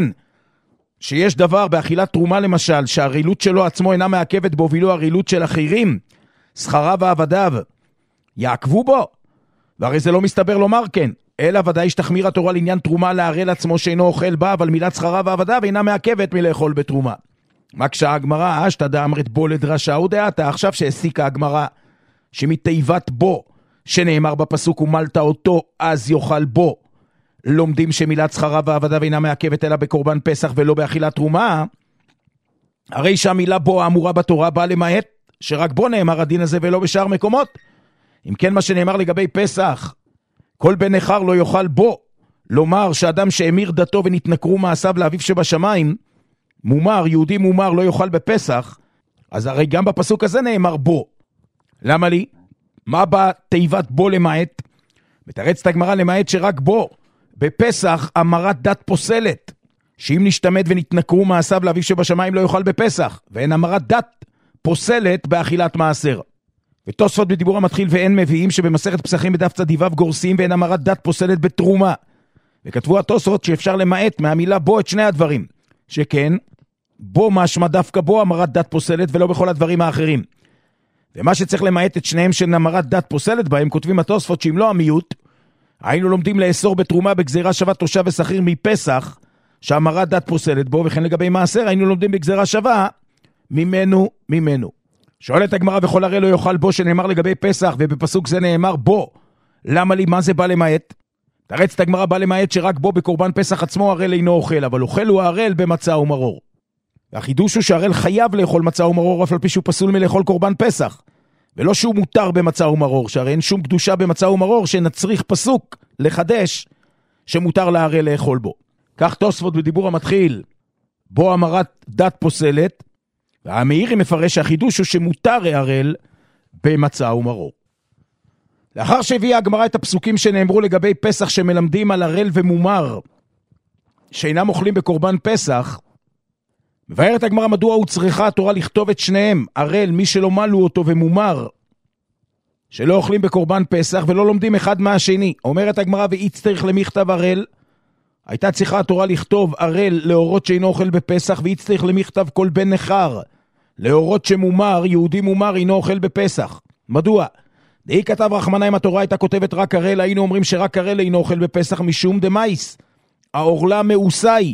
שיש דבר באכילת תרומה למשל שהרילות שלו עצמו אינה מעכבת בו, ואילו הרילות של אחרים זכרה ועבדיו יעכבו בו? והרי זה לא מסתבר לומר כן, אלא ודאי שתחמיר התורה לעניין תרומה לערל עצמו שאינו אוכל בה, אבל מילת זכרה ועבדיו אינה מעכבת מלאכול בתרומה. מקשה הגמרא אשתא דאמרת בו לדרשה ודעתה, עכשיו שהסיקה הגמרא שמתיבת בו שנאמר בפסוק ומלת אותו אז יאכל בו, לומדים שמילת זכרה ועבדיו אינה מעכבת אלא בקורבן פסח ולא באכילת תרומה, הרי שהמילה בו האמורה בתורה באה למעט שרק בו נאמר הדין הזה ולא בשאר מקומות. אם כן מה שנאמר לגבי פסח כל בן נחר לא יאכל בו, לומר שאדם שאמיר דתו ונתנכרו מעשיו לאביו שבשמיים, מומר, יהודי מומר לא יאכל בפסח, אז הרי גם בפסוק הזה נאמר בו. למה לי? מה בא תיבת בו למעט? מתרצת הגמרא למעט שרק בו בפסח אמרת דת פוסלת, שאם נשתמד ונתנכרו מעשיו לאביו שבשמיים לא יאכל בפסח, ואין אמרת דת פוסלת באכילת מעשר. ותוספות בדיבור המתחיל ואין מביאים שבמסכת פסחים בדף צדיו גורסים ואין אמרת דת פוסלת בתרומה. וכתבו התוספות שאפשר למעט מהמילה בו את שני הדברים, שכן בו משמע דווקא בו אמרת דת פוסלת ולא בכל הדברים האחרים. ומה שצריך למעט את שניהם של אמרת דת פוסלת בהם, כותבים התוספות שאם לא המיעוט, היינו לומדים לאסור בתרומה בגזירה שווה תושב ושכיר מפסח, שאמרת דת פוסלת בו, וכן לגבי מעשר היינו לומדים בגזירה שווה ממנו ממנו. שואלת הגמרא וכל הרי לא יאכל בו שנאמר לגבי פסח, ובפסוק זה נאמר בו, למה לי, מה זה בא למעט? תרץ את הגמרא בא למעט שרק בו בקורבן פסח עצמו הרל אינו אוכל, אבל אוכל הוא הרל במצה ומרור. והחידוש הוא שהרל חייב לאכול מצה ומרור, אף על פי שהוא פסול מלאכול קורבן פסח, ולא שהוא מותר במצה ומרור, שהרי אין שום קדושה במצה ומרור שנצריך פסוק לחדש שמותר להרל לאכול בו. כך תוספות בדיבור המתחיל, בו אמרת דת פוסלת, והמאירי מפרש שהחידוש הוא שמותר להרל במצה ומרור. לאחר שהביאה הגמרא את הפסוקים שנאמרו לגבי פסח שמלמדים על הרל ומומר שאינם אוכלים בקורבן פסח, מבארת הגמרא מדוע הוא צריכה התורה לכתוב את שניהם, הרל מי שלא מלו אותו ומומר שלא אוכלים בקורבן פסח ולא לומדים אחד מהשני. אומרת הגמרא ואי צריך למכתב הרל, הייתה צריכה התורה לכתוב הרל להורות שאינו אוכל בפסח, ואי צריך למכתב כל בן נחר להורות שמומר, יהודי מומר אינו אוכל בפסח. מדוע? דהי כתב רחמנה אם התורה הייתה כותבת רק הרל, היינו אומרים שרק הרל אינו אוכל בפסח משום דמייס, האורלה מאוסאי.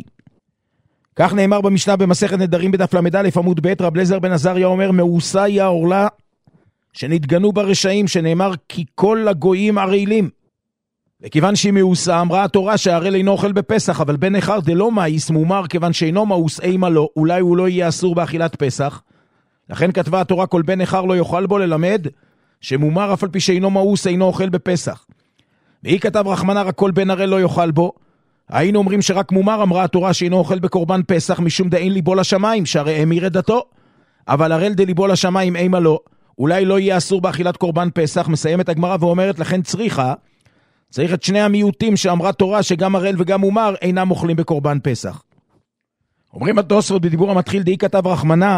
כך נאמר במשנה במסכת נדרים בדף למד א' עמוד ב', רב אליעזר בן עזריה אומר מאוסאי האורלה שנתגנו ברשעים, שנאמר כי כל הגויים ערלים. וכיוון שהיא מאוסה, אמרה התורה שהרל אינו אוכל בפסח, אבל בן נחר דלא מאיס מומר, כיוון שאינו מאוס אימה לו, אולי הוא לא יהיה אסור באכילת פסח. לכן כתבה התורה כל בן נחר לא יאכל בו, ללמד שמומר אף על פי שאינו מאוס אינו אוכל בפסח. והיא כתב רחמנה רק כל בן הרל לא יאכל בו, היינו אומרים שרק מומר אמרה התורה שאינו אוכל בקורבן פסח משום דאין ליבו לשמיים, שהרי אמיר דתו, אבל הרל דליבו לשמיים אימה לו, אולי לא יהיה אסור באכילת קורבן פסח. מסיימת הגמרא ואומרת לכן צריכה צריך את שני המיעוטים שאמרה תורה שגם הרל וגם מומר אינם אוכלים בקורבן פסח. אומרים התוספות בדיבור המתחיל דהי כתב רחמנה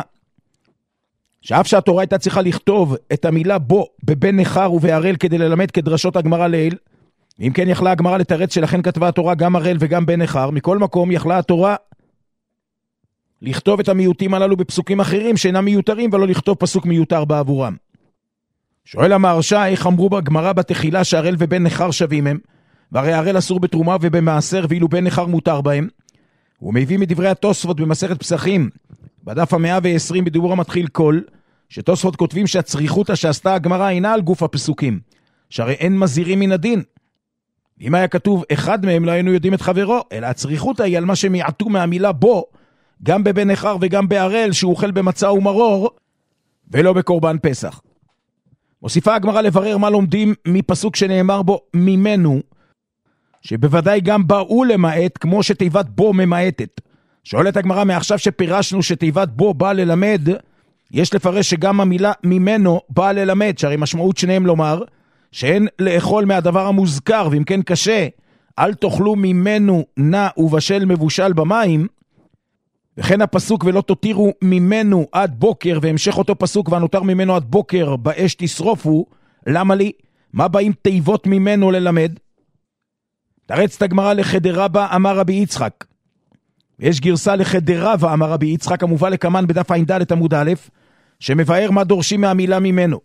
שאף שהתורה הייתה צריכה לכתוב את המילה בו בבן נחר ובהרל כדי ללמד כדרשות הגמרא לעיל, ואם כן יכלה הגמרא לתרץ שלכן כתבה התורה גם הרל וגם בן נחר, מכל מקום יכלה התורה לכתוב את המיעוטים הללו בפסוקים אחרים שאינם מיותרים ולא לכתוב פסוק מיותר בעבורם. שואל המהרש"א איך אמרו בגמרא בתחילה שהרל ובן נחר שווים הם, והרי הרל אסור בתרומה ובמעשר ואילו בן נחר מותר בהם. הוא מביא מדברי התוספות במסכת פסחים בדף המאה ועשרים בדיבור המתחיל כל, שתוספות כותבים שהצריכותא שעשתה הגמרא אינה על גוף הפסוקים, שהרי אין מזהירים מן הדין. אם היה כתוב אחד מהם לא היינו יודעים את חברו, אלא הצריכותא היא על מה שמיעטו מהמילה בו, גם בבן נחר וגם בהרל שהוא אוכל במצה ומרור ולא בקורבן פסח. מוסיפה הגמרא לברר מה לומדים מפסוק שנאמר בו ממנו, שבוודאי גם באו למעט כמו שתיבת בו ממעטת. שואלת הגמרא מעכשיו שפירשנו שתיבת בו באה ללמד, יש לפרש שגם המילה ממנו באה ללמד, שהרי משמעות שניהם לומר שאין לאכול מהדבר המוזכר, ואם כן קשה אל תאכלו ממנו נע ובשל מבושל במים, וכן הפסוק ולא תותירו ממנו עד בוקר, והמשך אותו פסוק והנותר ממנו עד בוקר באש תשרופו. למה לי? מה באים תיבות ממנו ללמד? תרץ את הגמרא לחדרבה אמר רבי יצחק, ויש גרסה לחדרבה אמר רבי יצחק המובא לקמן בדף ע"ד עמוד א', שמבאר מה דורשים מהמילה ממנו.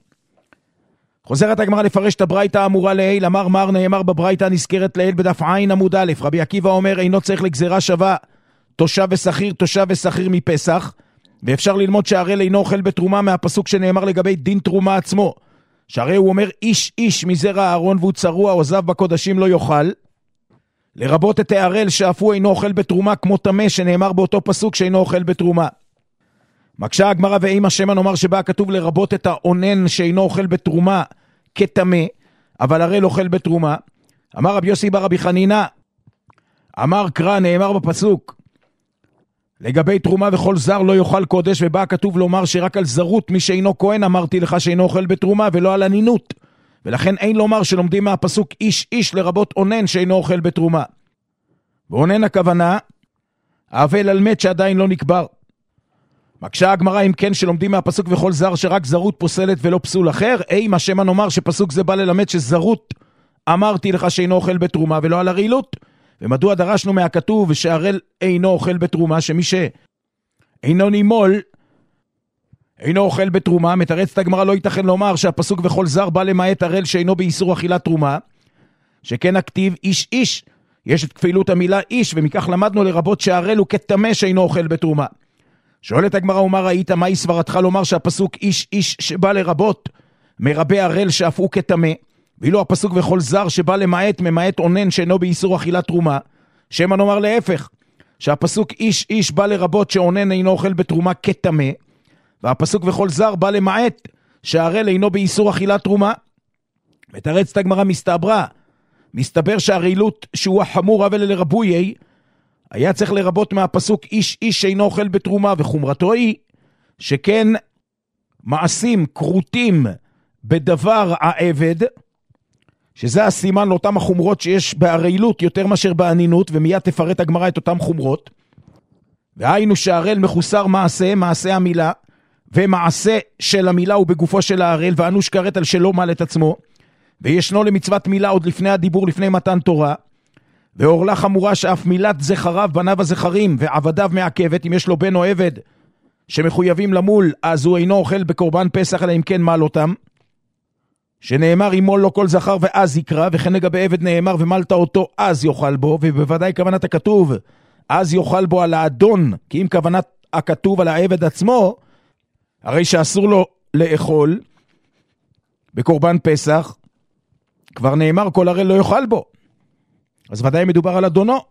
חוזרת הגמרא לפרש את הברייתא האמורה לעיל, אמר מר נאמר בברייתא הנזכרת לעיל בדף ע' עמוד א', רבי עקיבא אומר אינו צריך לגזירה שווה תושב ושכיר, תושב ושכיר מפסח, ואפשר ללמוד שהרל אינו אוכל בתרומה מהפסוק שנאמר לגבי דין תרומה עצמו, שהרי הוא אומר איש איש מזרע הארון והוא צרוע עוזב בקודשים לא יאכל, לרבות את הרל שאף הוא אינו אוכל בתרומה כמו טמא שנאמר באותו פסוק שאינו אוכל בתרומה. מקשה הגמרא ואם השמן אומר שבה כתוב לרבות את העונן שאינו אוכל בתרומה כטמא, אבל הרל אוכל בתרומה. אמר רבי יוסי בר רבי חנינא אמר קרא נאמר בפסוק לגבי תרומה וכל זר לא יאכל קודש, ובא כתוב לומר שרק על זרות מי שאינו כהן אמרתי לך שאינו אוכל בתרומה ולא על הנינות, ולכן אין לומר שלומדים מהפסוק איש איש לרבות עונן שאינו אוכל בתרומה. ועונן הכוונה אבל על מת שעדיין לא נקבר. מקשה הגמרא אם כן שלומדים מהפסוק וכל זר שרק זרות פוסלת ולא פסול אחר, אי מה שמה נאמר שפסוק זה בא ללמד שזרות אמרתי לך שאינו אוכל בתרומה ולא על הרעילות, ומדוע דרשנו מהכתוב שהערל אינו אוכל בתרומה, שמי שאינו נימול אינו אוכל בתרומה, מתרצת הגמרא לא ייתכן לומר שהפסוק וכל זר בא למעט ערל שאינו באיסור אכילת תרומה, שכן הכתיב איש איש, יש את כפילות המילה איש, ומכך למדנו לרבות שהערל הוא כתמה שאינו אוכל בתרומה. שואלת הגמרא ומה ראית, מהי סברתך לומר שהפסוק איש איש שבא לרבות מרבה ערל שאף הוא כתמה, ואילו הפסוק וכל זר שבא למעט ממעט עונן שאינו באיסור אכילת תרומה, שמה נאמר להפך, שהפסוק איש איש בא לרבות שעונן אינו אוכל בתרומה כתמה, והפסוק וכל זר בא למעט שהערל אינו באיסור אכילת תרומה. מתרצת הגמרא מסתברא, מסתבר שהרעילות שהוא החמור אבל לרבויי, היה צריך לרבות מהפסוק איש איש שאינו אוכל בתרומה, וחומרתו היא שכן מעשים קרוטים בדבר העבד, שזה הסימן לאותם החומרות שיש בהרעילות יותר מאשר בענינות, ומיד תפרט הגמרא את אותם חומרות. והיינו שהערל מחוסר מעשה, מעשה המילה, ומעשה של המילה הוא בגופו של הערל, ואנוש קראת על שלא מעל את עצמו, וישנו למצוות מילה עוד לפני הדיבור, לפני מתן תורה, ואורלה חמורה שאף מילת זכריו, בניו הזכרים, ועבדיו מעכבת, אם יש לו בן או עבד, שמחויבים למול, אז הוא אינו אוכל בקורבן פסח, אלא אם כן מעל אותם, שנאמר ימול לו כל זכר ואז יקרא, וכן לגבי עבד נאמר ומלת אותו אז יאכל בו, ובוודאי כוונת הכתוב אז יאכל בו על האדון, כי אם כוונת הכתוב על העבד עצמו, הרי שאסור לו לאכול בקורבן פסח, כבר נאמר כל הרי לא יאכל בו, אז ודאי מדובר על אדונו.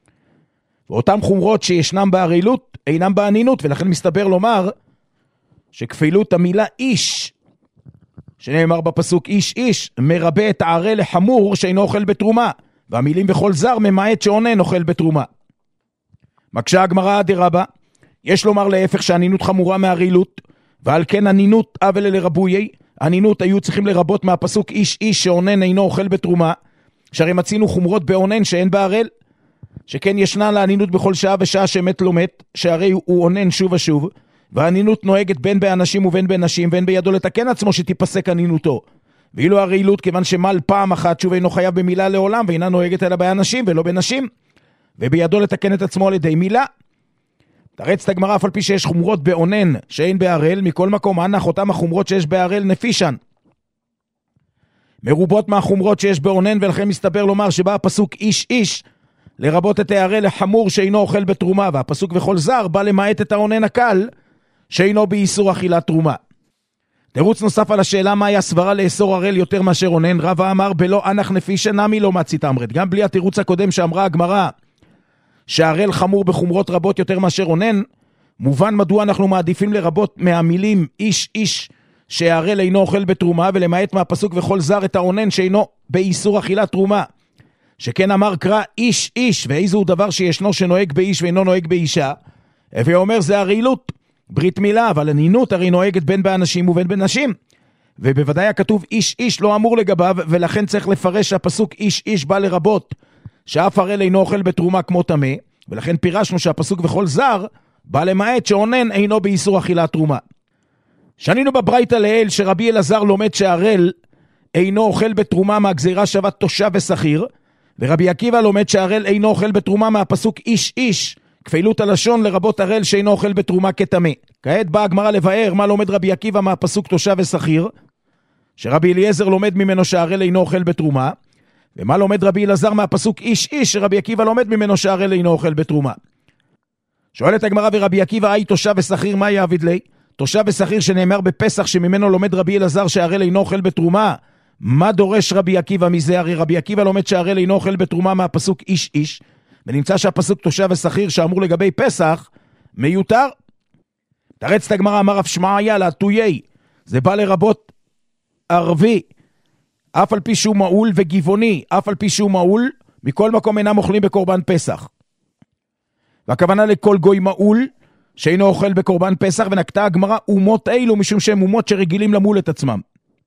ואותם חומרות שישנם בערלות אינם בענינות, ולכן מסתבר לומר שכפילות המילה איש, שנאמר בפסוק איש איש, מרבה את הערל לחמור שאינו אוכל בתרומה, והמילים בכל זר ממעט שעונן אוכל בתרומה. מקשה הגמרא דרבא, יש לומר להפך שהנינות חמורה מהרעילות, ועל כן הנינות אבל לרבויי, הנינות היו צריכים לרבות מהפסוק איש איש שעונן אינו אוכל בתרומה, שהרי מצינו חומרות בעונן שאין בערל, שכן ישנה להנינות בכל שעה ושעה שמת לא מת, שהרי הוא עונן שוב ושוב, והנינות נוהגת בין באנשים ובין בנשים, ואין בידו לתקן עצמו שתיפסק הנינותו. ואילו הרעילות, כיוון שמל פעם אחת שוב אינו חייב במילה לעולם, ואינה נוהגת אלא באנשים ולא בנשים, ובידו לתקן את עצמו על ידי מילה. תרצת הגמרא אף על פי שיש חומרות בעונן שאין בערל, מכל מקום הנח אותם החומרות שיש בערל נפישן. מרובות מהחומרות שיש בעונן, ולכן מסתבר לומר שבא הפסוק איש איש, לרבות את הערל לחמור שאינו אוכל בתרומה, והפסוק וכל זר בא למעט את העונן הקל, שאינו באיסור אכילת תרומה. תירוץ נוסף על השאלה מהי הסברה לאסור ערל יותר מאשר עונן, רבא אמר בלא אנח נפישן נמי לא מצית אמרת. גם בלי התירוץ הקודם שאמרה הגמרא שהערל חמור בחומרות רבות יותר מאשר עונן, מובן מדוע אנחנו מעדיפים לרבות מהמילים איש איש שהערל אינו אוכל בתרומה, ולמעט מהפסוק וכל זר את העונן שאינו באיסור אכילת תרומה, שכן אמר קרא איש איש, ואיזו דבר שישנו שנוהג באיש ואינו נוהג באישה, ואומר זה הרעילות ברית מילה, אבל הנינות הרי נוהגת בין באנשים ובין בנשים, ובוודאי הכתוב איש איש לא אמור לגביו, ולכן צריך לפרש שהפסוק איש איש בא לרבות שאף ערל אינו אוכל בתרומה כמו טמא, ולכן פירשנו שהפסוק וכל זר בא למעט שעונן אינו באיסור אכילת תרומה. שנינו בברייתא לעיל שרבי אלעזר לומד שהערל אינו אוכל בתרומה מהגזירה שבת תושב ושכיר, ורבי עקיבא לומד שהערל אינו אוכל בתרומה מהפסוק איש איש, כפילות הלשון לרבות ערל שאינו אוכל בתרומה כטמא. כעת באה הגמרא לבאר מה לומד רבי עקיבא מהפסוק תושב ושכיר, שרבי אליעזר לומד ממנו שהערל אינו אוכל בתרומה, ומה לומד רבי אלעזר מהפסוק איש איש, שרבי עקיבא לומד ממנו שהערל אינו אוכל בתרומה. שואלת הגמרא ורבי עקיבא אי תושב ושכיר מה יעביד לי? תושב ושכיר שנאמר בפסח שממנו לומד רבי אלעזר שהערל אינו אוכל בתרומה, מה דורש רבי עקיבא מזה? הרי רבי עקיבא לומד שהערל אינו אוכל בתרומה מהפסוק איש איש, ונמצא שהפסוק תושב ושכיר שאמור לגבי פסח מיותר. תרצת הגמרא אמר רב שמעיה להתויי, זה בא לרבות ערבי אף על פי שהוא מעול, וגבעוני אף על פי שהוא מעול, מכל מקום אינם אוכלים בקורבן פסח. והכוונה לכל גוי מעול שאינו אוכל בקורבן פסח, ונקטה הגמרא אומות אילו משום שהם אומות שרגילים למול את עצמם.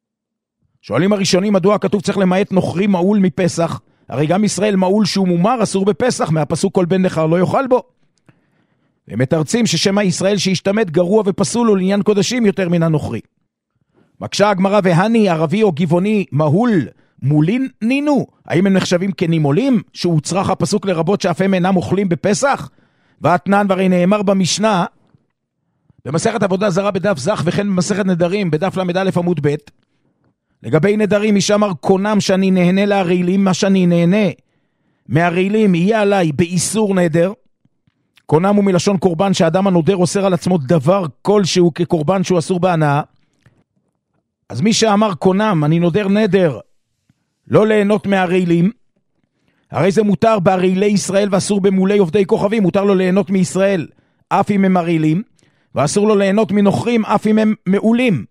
שואלים הראשונים מדוע הכתוב צריך למעט נוכרי מעול מפסח, הרי גם ישראל מעול שהוא מומר אסור בפסח, מהפסוק כל בן נכר לא יאכל בו. והם מתרצים ששמע ישראל שהשתמט גרוע ופסול הוא לעניין קודשים יותר מן הנוכרי. מקשה הגמרא, והני ערבי או גבעוני מהול מולין נינו, האם הם נחשבים כנימולים שהוצרך הפסוק לרבות שאף הם אינם אוכלים בפסח? ואתנן, והרי נאמר במשנה במסכת עבודה זרה בדף זך וכן במסכת נדרים בדף למד א' עמוד ב', לגבי נדרים מי שאמר קונם שאני נהנה להרעילים, מה שאני נהנה מהרעילים יהיה עליי באיסור נדר. קונם הוא מלשון קורבן, שהאדם הנודר אוסר על עצמו דבר כלשהו כקורבן שהוא אסור בהנאה. אז מי שאמר קונם אני נודר נדר לא ליהנות מהרעילים, הרי זה מותר בהרעילי ישראל ואסור במולי עובדי כוכבים. מותר לו ליהנות מישראל אף אם הם הרעילים, ואסור לו ליהנות מנוכרים אף אם הם מעולים.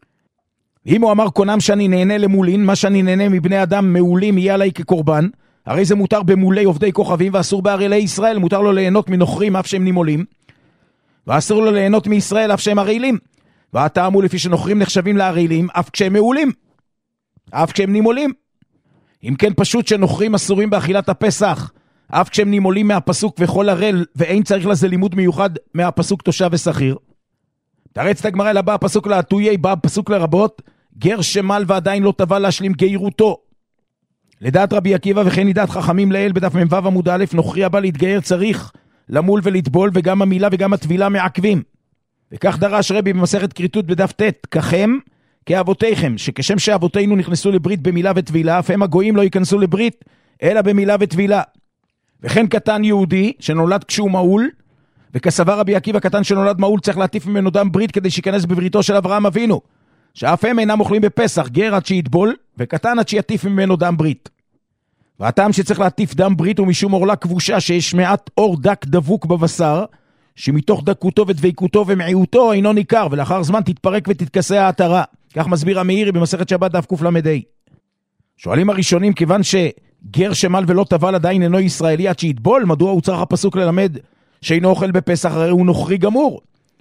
אם הוא אמר קונם שאני נהנה למולין, מה שאני נהנה מבני אדם מעולים יהיה עליי כקורבן, הרי זה מותר במולי עובדי כוכבים ואסור בהרעילי ישראל. מותר לו ליהנות מנוכרים אף שהם נימולים, ואסור לו ליהנות מישראל אף שהם הרעילים. והטעם הוא לפי שנוכרים נחשבים להרעילים אף כשהם מעולים, אף כשהם נימולים. אם כן פשוט שנוכרים אסורים באכילת הפסח אף כשהם נימולים מהפסוק וכל הרל, ואין צריך לזה לימוד מיוחד מהפסוק תושב ושכיר. תרץ את הגמרא לבא הפסוק לעתויי, בא הפסוק לרבות גר שמל ועדיין לא טבע להשלים גיירותו. לדעת רבי עקיבא וכן לדעת חכמים לאל בדף מ"ו עמוד א', נוכרי הבא להתגייר צריך למול ולטבול, וגם המילה וגם הטבילה מעכבים. וכך דרש רבי במסכת כריתות בדף ט', ככם כאבותיכם, שכשם שאבותינו נכנסו לברית במילה וטבילה, אף הם הגויים לא ייכנסו לברית אלא במילה וטבילה. וכן קטן יהודי שנולד כשהוא מעול, וכסבר רבי עקיבא קטן שנולד מעול צריך להטיף ממנו דם ברית כדי שיכנס בבריתו של אברהם אבינו, שאף הם אינם אוכלים בפסח, גר עד שיטבול וקטן עד שיטיף ממנו דם ברית. והטעם שצריך להטיף דם ברית הוא משום עורלה כבושה, שיש מעט אור דק דבוק בבשר, שמתוך דקותו ודבקותו ומעיותו אינו ניכר, ולאחר זמן תתפרק ותתכסה העטרה. כך מסביר המאירי במסכת שבת דף קל"ה. שואלים הראשונים, כיוון שגר שמל ולא טבל עדיין אינו ישראלי עד שיטבול, מדוע הוא צריך הפסוק ללמד שאינו אוכל בפסח? הרי הוא נוכרי גמור.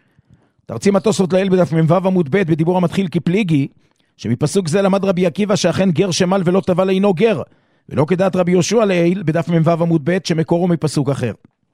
תרצים התוספות לאל בדף מ"ו עמוד ב' בדיבור המתחיל כפליגי, שמפסוק זה למד רבי עקיבא שאכן גר שמל ולא טבל אינו גר, ולא כדעת רבי יהושע לאל בדף מ"ו עמוד ב' שמקורו מפסוק אחר.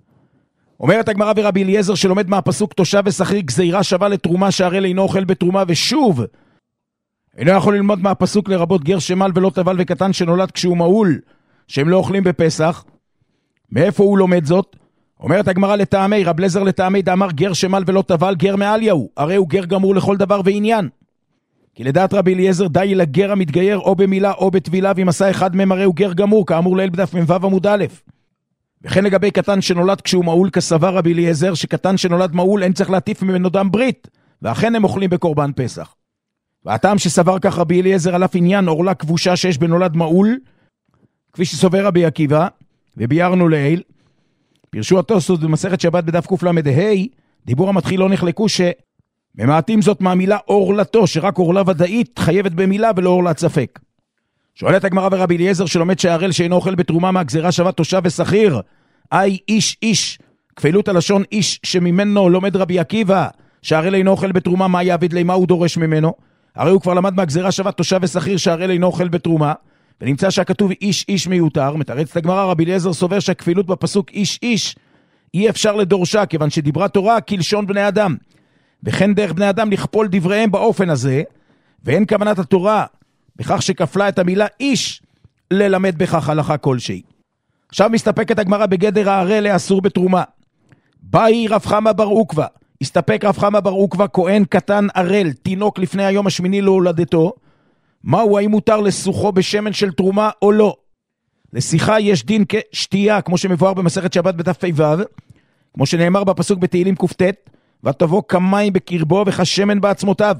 אומרת הגמרא, ורבי אליעזר שלומד מהפסוק תושב ושכיר גזירה שווה לתרומה שהרי אינו אוכל בתרומה, ושוב אינו יכול ללמוד מהפסוק לרבות גר שמל ולא טבל וקטן שנולד כשהוא מעול שהם לא אוכלים בפסח. מאיפה הוא לומד זאת? אומרת הגמרא, לטעמי רב אליעזר לטעמי דאמר גר שמל ולא טבל גר מעליהו, הרי הוא גר גמור לכל דבר ועניין. כי לדעת רבי אליעזר די לגר המתגייר או במילה או בטבילה, ואם עשה אחד מהם הרי הוא גר גמור, כאמור לאל בדף מ"ו עמוד א'. וכן לגבי קטן שנולד כשהוא מעול, כסבר רבי אליעזר שקטן שנולד מעול אין צריך להטיף ממנו דם ברית, ואכן הם אוכלים בקורבן פסח. והטעם שסבר כך רבי אליעזר על אף עניין עורלה כבושה שיש בנולד מעול, כפי שסובר רבי עקיבא, וביארנו לעיל, פירשו התוספות במסכת שבת בדף קל"ה, דיבור המתחיל לא נחלקו שממעטים זאת מהמילה עורלתו, שרק עורלה ודאית חייבת במילה ולא עורלת ספק. שואלת הגמרא, ורבי אליעזר שלומד שהערל שאינו אוכל בתרומה מהגזירה שווה תושב ושכיר, אי איש איש, כפילות הלשון איש שממנו לומד רבי עקיבא, שהערל אינו אוכל בתרומה, מה יעבד לי, מה הוא דורש ממנו? הרי הוא כבר למד מהגזירה שווה תושב ושכיר שהערל אינו אוכל בתרומה, ונמצא שהכתוב איש איש מיותר. מתרץ את הגמרא, רבי אליעזר סובר שהכפילות בפסוק איש איש אי אפשר לדורשה, כיוון שדיברה תורה כלשון בני אדם, וכן דרך בני אדם לכפול דבריהם באופן הזה, ואין כוונת התורה בכך שכפלה את המילה איש ללמד בכך הלכה כלשהי. עכשיו מסתפקת הגמרא בגדר הערל לאסור בתרומה. באי רב חמא בר עוקבא, הסתפק רב חמא בר עוקבא, כהן קטן ערל, תינוק לפני היום השמיני להולדתו, מהו, האם מותר לסוחו בשמן של תרומה או לא? לשיחה יש דין כשתייה, כמו שמבואר במסכת שבת בדף פ"ו, כמו שנאמר בפסוק בתהילים ק"ט, ותבוא כמים בקרבו וכשמן בעצמותיו.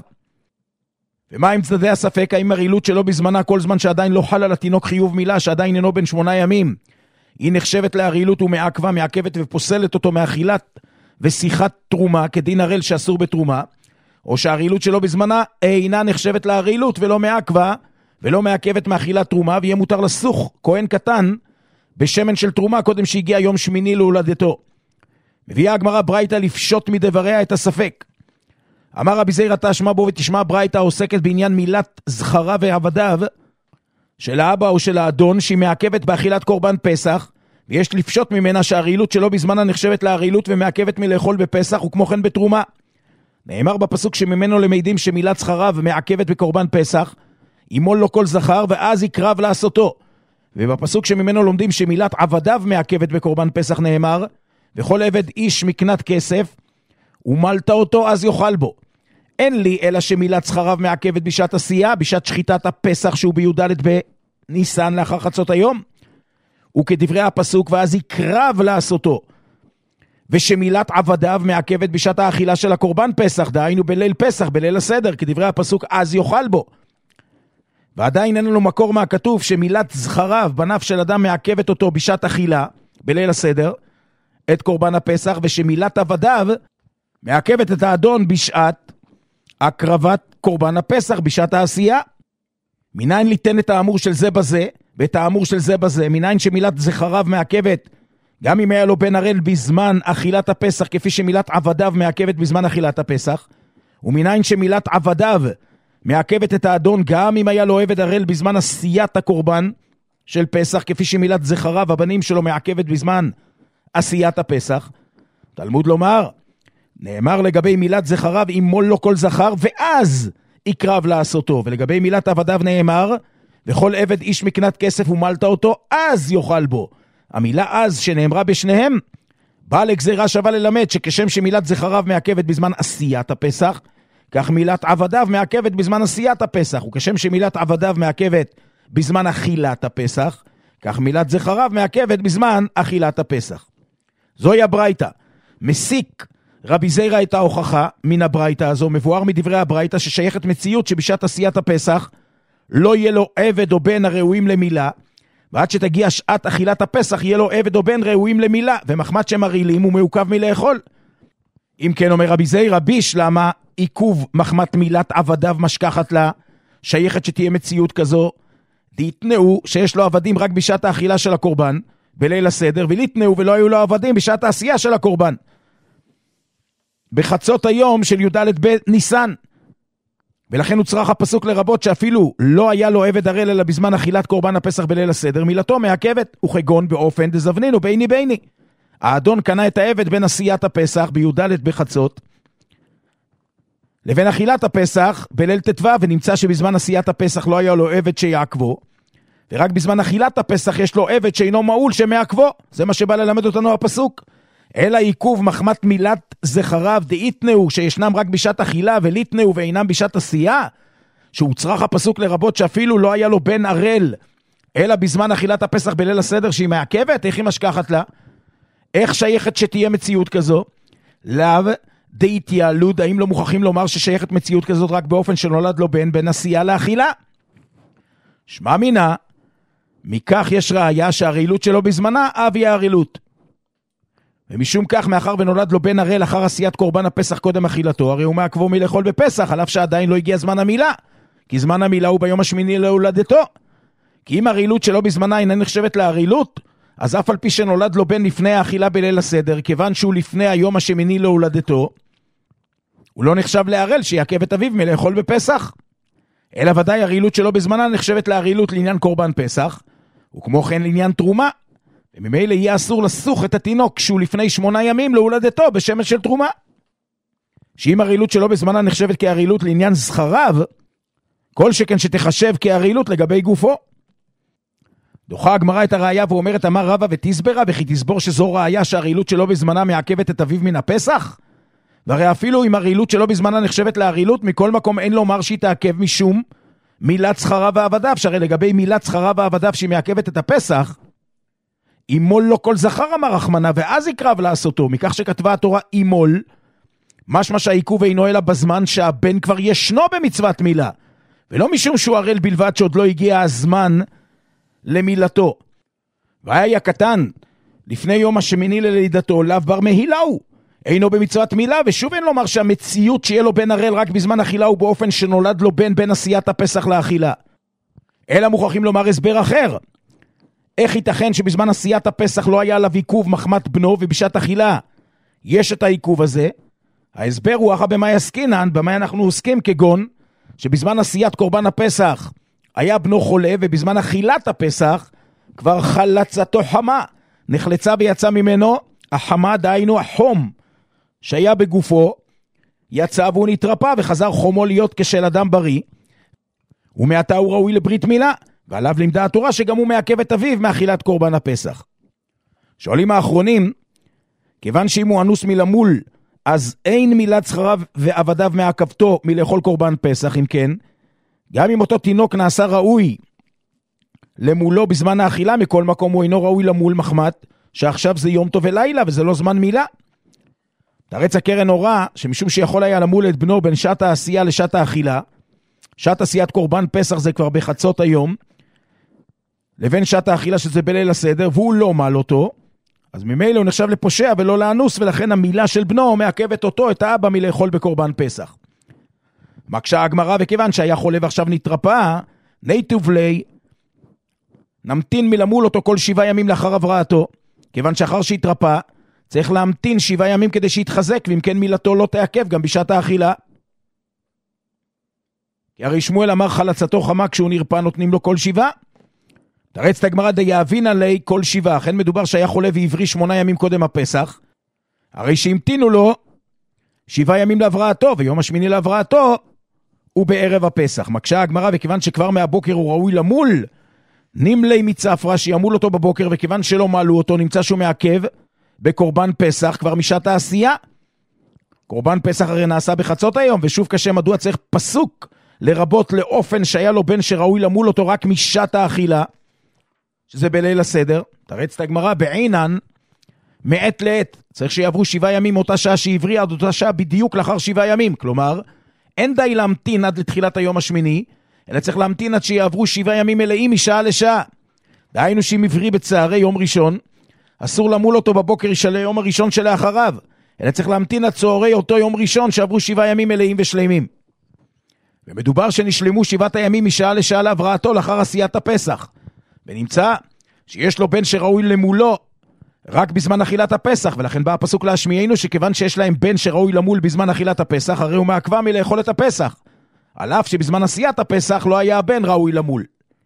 ומה עם צדדי הספק? האם הרעילות שלו בזמנה, כל זמן שעדיין לא חל על התינוק חיוב מילה, שעדיין אינו בן שמונה ימים, היא נחשבת להרעילות ומעכבה, מעכבת ופוסלת אותו מאכילת ושיחת תרומה, כדין הרעל שאסור בתרומה, או שהרעילות שלו בזמנה אינה נחשבת להרעילות ולא מעכבה ולא מעכבת מאכילת תרומה, ויהיה מותר לסוך כהן קטן בשמן של תרומה קודם שהגיע יום שמיני להולדתו. מביאה הגמרא ברייתא לפשוט מדבריה את הספק. אמר רבי זעירא תשמע בו ותשמע ברייתא עוסקת בעניין מילת זכרה ועבדיו של האבא או של האדון, שהיא מעכבת באכילת קורבן פסח, ויש לפשוט ממנה שהרעילות שלו בזמנה נחשבת להרעילות ומעכבת מלאכול בפסח וכמו כן בתרומה. נאמר בפסוק שממנו למדים שמילת זכריו מעכבת בקורבן פסח, ימול לו כל זכר ואז יקרב לעשותו. ובפסוק שממנו לומדים שמילת עבדיו מעכבת בקורבן פסח נאמר, וכל עבד איש מקנת כסף, ומלת אותו אז יאכל בו. אין לי אלא שמילת זכריו מעכבת בשעת עשייה, בשעת שחיטת הפסח שהוא בי"ד בניסן לאחר חצות היום. וכדברי הפסוק ואז יקרב לעשותו. ושמילת עבדיו מעכבת בשעת האכילה של הקורבן פסח, דהיינו בליל פסח, בליל הסדר, כדברי הפסוק אז יאכל בו. ועדיין אין לנו מקור מהכתוב שמילת זכריו בניו של אדם מעכבת אותו בשעת אכילה, בליל הסדר, את קורבן הפסח, ושמילת עבדיו מעכבת את האדון בשעת הקרבת קורבן הפסח, בשעת העשייה. מניין ליתן את האמור של זה בזה, ואת האמור של זה בזה, מניין שמילת זכריו מעכבת, גם אם היה לו בן ערל בזמן אכילת הפסח, כפי שמילת עבדיו מעכבת בזמן אכילת הפסח, ומניין שמילת עבדיו מעכבת את האדון, גם אם היה לו עבד ערל בזמן עשיית הקורבן של פסח, כפי שמילת זכריו, הבנים שלו, מעכבת בזמן עשיית הפסח. תלמוד לומר, נאמר לגבי מילת זכריו, ימול לו כל זכר, ואז יקרב לעשותו. ולגבי מילת עבדיו נאמר, וכל עבד איש מקנת כסף ומלת אותו, אז יאכל בו. המילה אז שנאמרה בשניהם, באה לגזירה שווה ללמד שכשם שמילת זכריו מעכבת בזמן עשיית הפסח, כך מילת עבדיו מעכבת בזמן עשיית הפסח, וכשם שמילת עבדיו מעכבת בזמן אכילת הפסח, כך מילת זכריו מעכבת בזמן אכילת הפסח. זוהי הברייתא. מסיק רבי זירא את ההוכחה מן הברייתא הזו, מבואר מדברי הברייתא ששייכת מציאות שבשעת עשיית הפסח לא יהיה לו עבד או בן הראויים למילה, ועד שתגיע שעת אכילת הפסח יהיה לו עבד או בן ראויים למילה, ומחמת שהם הרעילים הוא מעוכב מלאכול. אם כן אומר רבי זירא, ביש למה עיכוב מחמת מילת עבדיו משכחת לה, שייכת שתהיה מציאות כזו, דהתנאו שיש לו עבדים רק בשעת האכילה של הקורבן, בליל הסדר, ולהתנאו ולא היו לו עבדים בשעת העשייה של הקורבן, בחצות היום של י"ד בניסן. ולכן הוא צריך הפסוק לרבות שאפילו לא היה לו עבד ערל אלא בזמן אכילת קורבן הפסח בליל הסדר, מילתו מעכבת, וכגון באופן דזבנינו ביני ביני. האדון קנה את העבד בין עשיית הפסח בי"ד בחצות לבין אכילת הפסח בליל ט"ו, ונמצא שבזמן עשיית הפסח לא היה לו עבד שיעכבו, ורק בזמן אכילת הפסח יש לו עבד שאינו מעול שמעכבו. זה מה שבא ללמד אותנו הפסוק. אלא עיכוב מחמת מילת זכריו דהיתנאו שישנם רק בשעת אכילה, וליתנאו ואינם בשעת עשייה, שהוא צריך הפסוק לרבות שאפילו לא היה לו בן ערל אלא בזמן אכילת הפסח בליל הסדר שהיא מעכבת. איך היא משכחת לה? איך שייכת שתהיה מציאות כזו? לאו דהתייעלוד, האם לא מוכרחים לומר ששייכת מציאות כזאת רק באופן שנולד לו בן בין עשייה לאכילה? שמע מינה, מכך יש ראיה שהרעילות שלו בזמנה אב היא הרעילות. ומשום כך, מאחר ונולד לו בן ערל אחר עשיית קורבן הפסח קודם אכילתו, הרי הוא מעכבו מלאכול בפסח, על אף שעדיין לא הגיע זמן המילה, כי זמן המילה הוא ביום השמיני להולדתו. כי אם הרעילות שלו בזמנה אינה נחשבת להרעילות, אז אף על פי שנולד לו בן לפני האכילה בליל הסדר, כיוון שהוא לפני היום השמיני להולדתו, הוא לא נחשב לערל שיעכב את אביו מלאכול בפסח. אלא ודאי הרעילות שלו בזמנה נחשבת להרעילות לעניין קורבן פסח, וכמו כן לעניין תרומה. וממילא יהיה אסור לסוך את התינוק כשהוא לפני שמונה ימים להולדתו בשמש של תרומה. שאם הרעילות שלו בזמנה נחשבת כהרעילות לעניין זכריו, כל שכן שתחשב כהרעילות לגבי גופו. דוחה הגמרא את הראיה ואומרת, אמר רבא ותסברה, וכי תסבור שזו ראיה שהרעילות שלו בזמנה מעכבת את אביו מן הפסח? והרי אפילו אם הרעילות שלו בזמנה נחשבת להרעילות, מכל מקום אין לומר שהיא תעכב משום מילת זכריו ועבדיו, שהרי לגבי מילת זכריו ועבדיו שהיא מעכבת את הפסח, אימול לו כל זכר אמר רחמנה, ואז יקרב לעשותו, מכך שכתבה התורה אימול, משמע שהעיכוב אינו אלא בזמן שהבן כבר ישנו במצוות מילה, ולא משום שהוא ערל בלבד שעוד לא הגיע הזמן למילתו. והיה קטן לפני יום השמיני ללידתו, לאו בר מהילה הוא, אינו במצוות מילה, ושוב אין לומר שהמציאות שיהיה לו בן ערל רק בזמן אכילה הוא באופן שנולד לו בן בין עשיית הפסח לאכילה. אלא מוכרחים לומר הסבר אחר. איך ייתכן שבזמן עשיית הפסח לא היה עליו עיכוב מחמת בנו, ובשעת אכילה יש את העיכוב הזה? ההסבר הוא אחר במה יסקינן, במה אנחנו עוסקים, כגון שבזמן עשיית קורבן הפסח היה בנו חולה, ובזמן אכילת הפסח כבר חלצתו חמה, נחלצה ויצא ממנו, החמה דהיינו החום שהיה בגופו, יצא והוא נתרפא וחזר חומו להיות כשל אדם בריא, ומעתה הוא ראוי לברית מילה, ועליו לימדה התורה שגם הוא מעכב את אביו מאכילת קורבן הפסח. שואלים האחרונים, כיוון שאם הוא אנוס מלמול, אז אין מילת שכריו ועבדיו מעכבתו מלאכול קורבן פסח, אם כן, גם אם אותו תינוק נעשה ראוי למולו בזמן האכילה, מכל מקום הוא אינו ראוי למול מחמת, שעכשיו זה יום טוב ולילה וזה לא זמן מילה. תרץ הקרן הורה, שמשום שיכול היה למול את בנו בין שעת העשייה לשעת האכילה, שעת עשיית קורבן פסח זה כבר בחצות היום, לבין שעת האכילה שזה בליל הסדר, והוא לא מל אותו, אז ממילא הוא נחשב לפושע ולא לאנוס, ולכן המילה של בנו מעכבת אותו, את האבא, מלאכול בקורבן פסח. מקשה הגמרא, וכיוון שהיה חולה ועכשיו נתרפא, נייטוב לי, נמתין מלמול אותו כל שבעה ימים לאחר הבראתו, כיוון שאחר שהתרפא, צריך להמתין שבעה ימים כדי שיתחזק, ואם כן מילתו לא תעכב גם בשעת האכילה. כי הרי שמואל אמר חלצתו חמה כשהוא נרפא נותנים לו כל שבעה. תרץ את הגמרא דיאבין עלי כל שבעה, אכן מדובר שהיה חולה ועברי שמונה ימים קודם הפסח, הרי שהמתינו לו שבעה ימים להבראתו, ויום השמיני להבראתו הוא בערב הפסח. מקשה הגמרא, וכיוון שכבר מהבוקר הוא ראוי למול, נמלי מצפרה שימול אותו בבוקר, וכיוון שלא מעלו אותו נמצא שהוא מעכב בקורבן פסח כבר משעת העשייה. קורבן פסח הרי נעשה בחצות היום, ושוב קשה מדוע צריך פסוק לרבות לאופן שהיה לו בן שראוי למול אותו רק משעת האכילה, שזה בליל הסדר. תרץ את הגמרא, בעינן מעת לעת צריך שיעברו שבעה ימים אותה שעה שעברי עד אותה שעה בדיוק לאחר שבעה ימים, כלומר אין די להמתין עד לתחילת היום השמיני, אלא צריך להמתין עד שיעברו שבעה ימים מלאים משעה לשעה. דהיינו שאם עברי בצערי יום ראשון, אסור למול אותו בבוקר של היום הראשון שלאחריו, אלא צריך להמתין עד צהרי אותו יום ראשון שעברו שבעה ימים מלאים ושלימים. ומדובר שנשלמו שבעת הימים משעה לשעה להבראתו לאחר עשיית הפסח. ונמצא שיש לו בן שראוי למולו רק בזמן אכילת הפסח, ולכן בא הפסוק להשמיענו שכיוון שיש להם בן שראוי למול בזמן אכילת הפסח, הרי הוא מעכבה מלאכול את הפסח, על אף שבזמן עשיית הפסח לא היה הבן ראוי למול.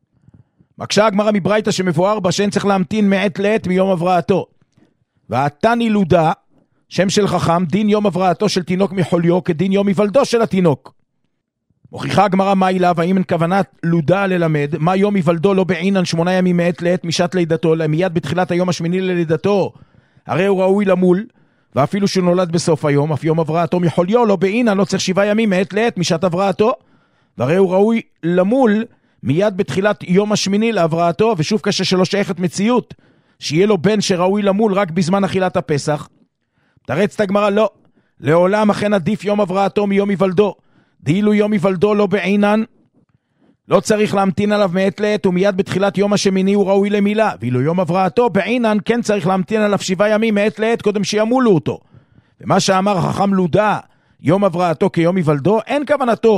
מקשה הגמרא מברייתא שמבואר בה שאין צריך להמתין מעת לעת מיום הבראתו. ועתן ילודה, שם של חכם, דין יום הבראתו של תינוק מחוליו כדין יום היוולדו של התינוק. מוכיחה הגמרא מה אילה, והאם אין כוונת לודה ללמד, מה יום היוולדו לא בעינן שמונה ימים מעת לעת משעת לידתו, אלא מיד בתחילת היום השמיני ללידתו, הרי הוא ראוי למול, ואפילו שהוא נולד בסוף היום, אף יום הבראתו מחוליו לא בעינן, לא צריך שבעה ימים מעת לעת משעת הבראתו, והרי הוא ראוי למול מיד בתחילת יום השמיני להבראתו, ושוב קשה שלא שייכת מציאות, שיהיה לו בן שראוי למול רק בזמן אכילת הפסח. תרץ את הגמרא, לא, לעולם אכן עדיף יום הבראתו מיום היוולדו, דהילו יום היוולדו לא בעינן, לא צריך להמתין עליו מעת לעת, ומיד בתחילת יום השמיני הוא ראוי למילה, ואילו יום הבראתו בעינן כן צריך להמתין עליו שבעה ימים מעת לעת קודם שימולו אותו. ומה שאמר חכם לודה, יום הבראתו כיום היוולדו, אין כוונתו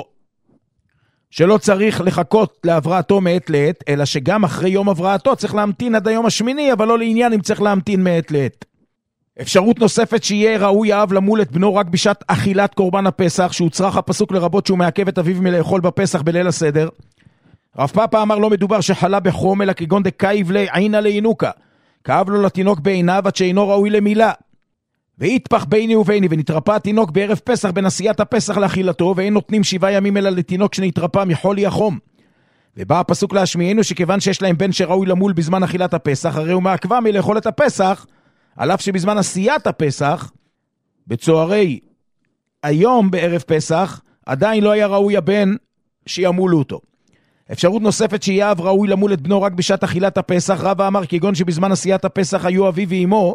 שלא צריך לחכות להבראתו מעת לעת, אלא שגם אחרי יום הבראתו צריך להמתין עד היום השמיני, אבל לא לעניין אם צריך להמתין מעת לעת. אפשרות נוספת שיהיה ראוי האב למול את בנו רק בשעת אכילת קורבן הפסח, שהוצרך הפסוק לרבות שהוא מעכב את אביו מלאכול בפסח בליל הסדר. רב פאפה אמר לא מדובר שחלה בחום, אלא כגון דקייב לי עינה לינוקה, כאב לו לתינוק בעיניו עד שאינו ראוי למילה. והתפח ביני וביני, ונתרפא התינוק בערב פסח בנסיית הפסח לאכילתו, ואין נותנים שבעה ימים אלא לתינוק שנתרפא מחולי החום. ובא הפסוק להשמיענו שכיוון שיש להם בן שראוי למול בזמן אכילת הפסח, הרי הוא מעכבה מלאכול את הפסח, על אף שבזמן עשיית הפסח, בצהרי היום בערב פסח, עדיין לא היה ראוי הבן שימולו אותו. אפשרות נוספת שיהיה אב ראוי למול את בנו רק בשעת אכילת הפסח, רבא אמר כגון שבזמן עשיית הפסח היו אביו ואמו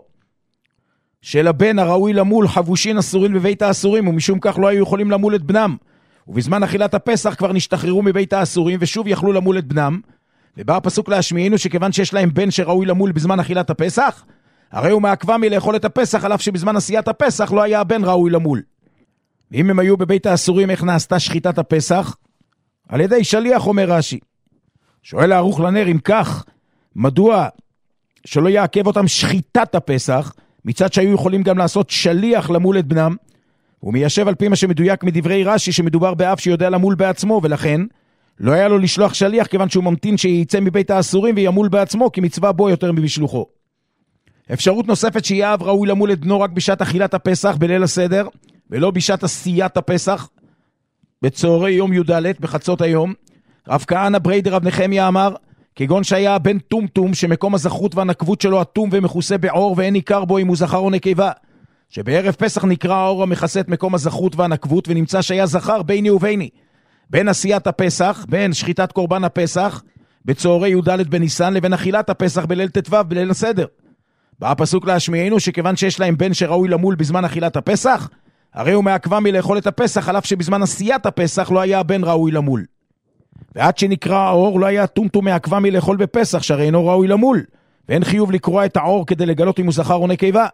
של הבן הראוי למול חבושין אסורים בבית האסורים, ומשום כך לא היו יכולים למול את בנם, ובזמן אכילת הפסח כבר נשתחררו מבית האסורים ושוב יכלו למול את בנם. ובא הפסוק להשמיענו שכיוון שיש להם בן שראוי למול בזמן אכילת הפסח, הרי הוא מעכבה מלאכול את הפסח, על אף שבזמן עשיית הפסח לא היה הבן ראוי למול. ואם הם היו בבית האסורים, איך נעשתה שחיטת הפסח? על ידי שליח, אומר רש"י. שואל הערוך לנר, אם כך, מדוע שלא יעכב אותם שחיטת הפסח, מצד שהיו יכולים גם לעשות שליח למול את בנם? הוא מיישב על פי מה שמדויק מדברי רש"י, שמדובר באב שיודע למול בעצמו, ולכן לא היה לו לשלוח שליח, כיוון שהוא ממתין שיצא מבית האסורים וימול בעצמו, כי מצווה בו יותר מבשלוחו. אפשרות נוספת שיהיה אב ראוי למול את בנו רק בשעת אכילת הפסח בליל הסדר, ולא בשעת עשיית הפסח, בצהרי יום י"ד בחצות היום. רב כהנא בריידר רב נחמיה אמר, כגון שהיה בן טומטום שמקום הזכרות והנקבות שלו אטום ומכוסה בעור ואין עיקר בו אם הוא זכר או נקבה, שבערב פסח נקרא האור המכסה את מקום הזכרות והנקבות, ונמצא שהיה זכר ביני וביני בין עשיית הפסח, בין שחיטת קורבן הפסח בצהרי י"ד בניסן לבין אכילת הפסח בליל ט"ו בליל הסדר. בא הפסוק להשמיענו שכיוון שיש להם בן שראוי למול בזמן אכילת הפסח, הרי הוא מעכבה מלאכול את הפסח, על אף שבזמן עשיית הפסח לא היה הבן ראוי למול. ועד שנקרא האור לא היה טומטום מעכבה מלאכול בפסח, שהרי אינו ראוי למול, ואין חיוב לקרוא את האור כדי לגלות אם הוא זכר או נקבה.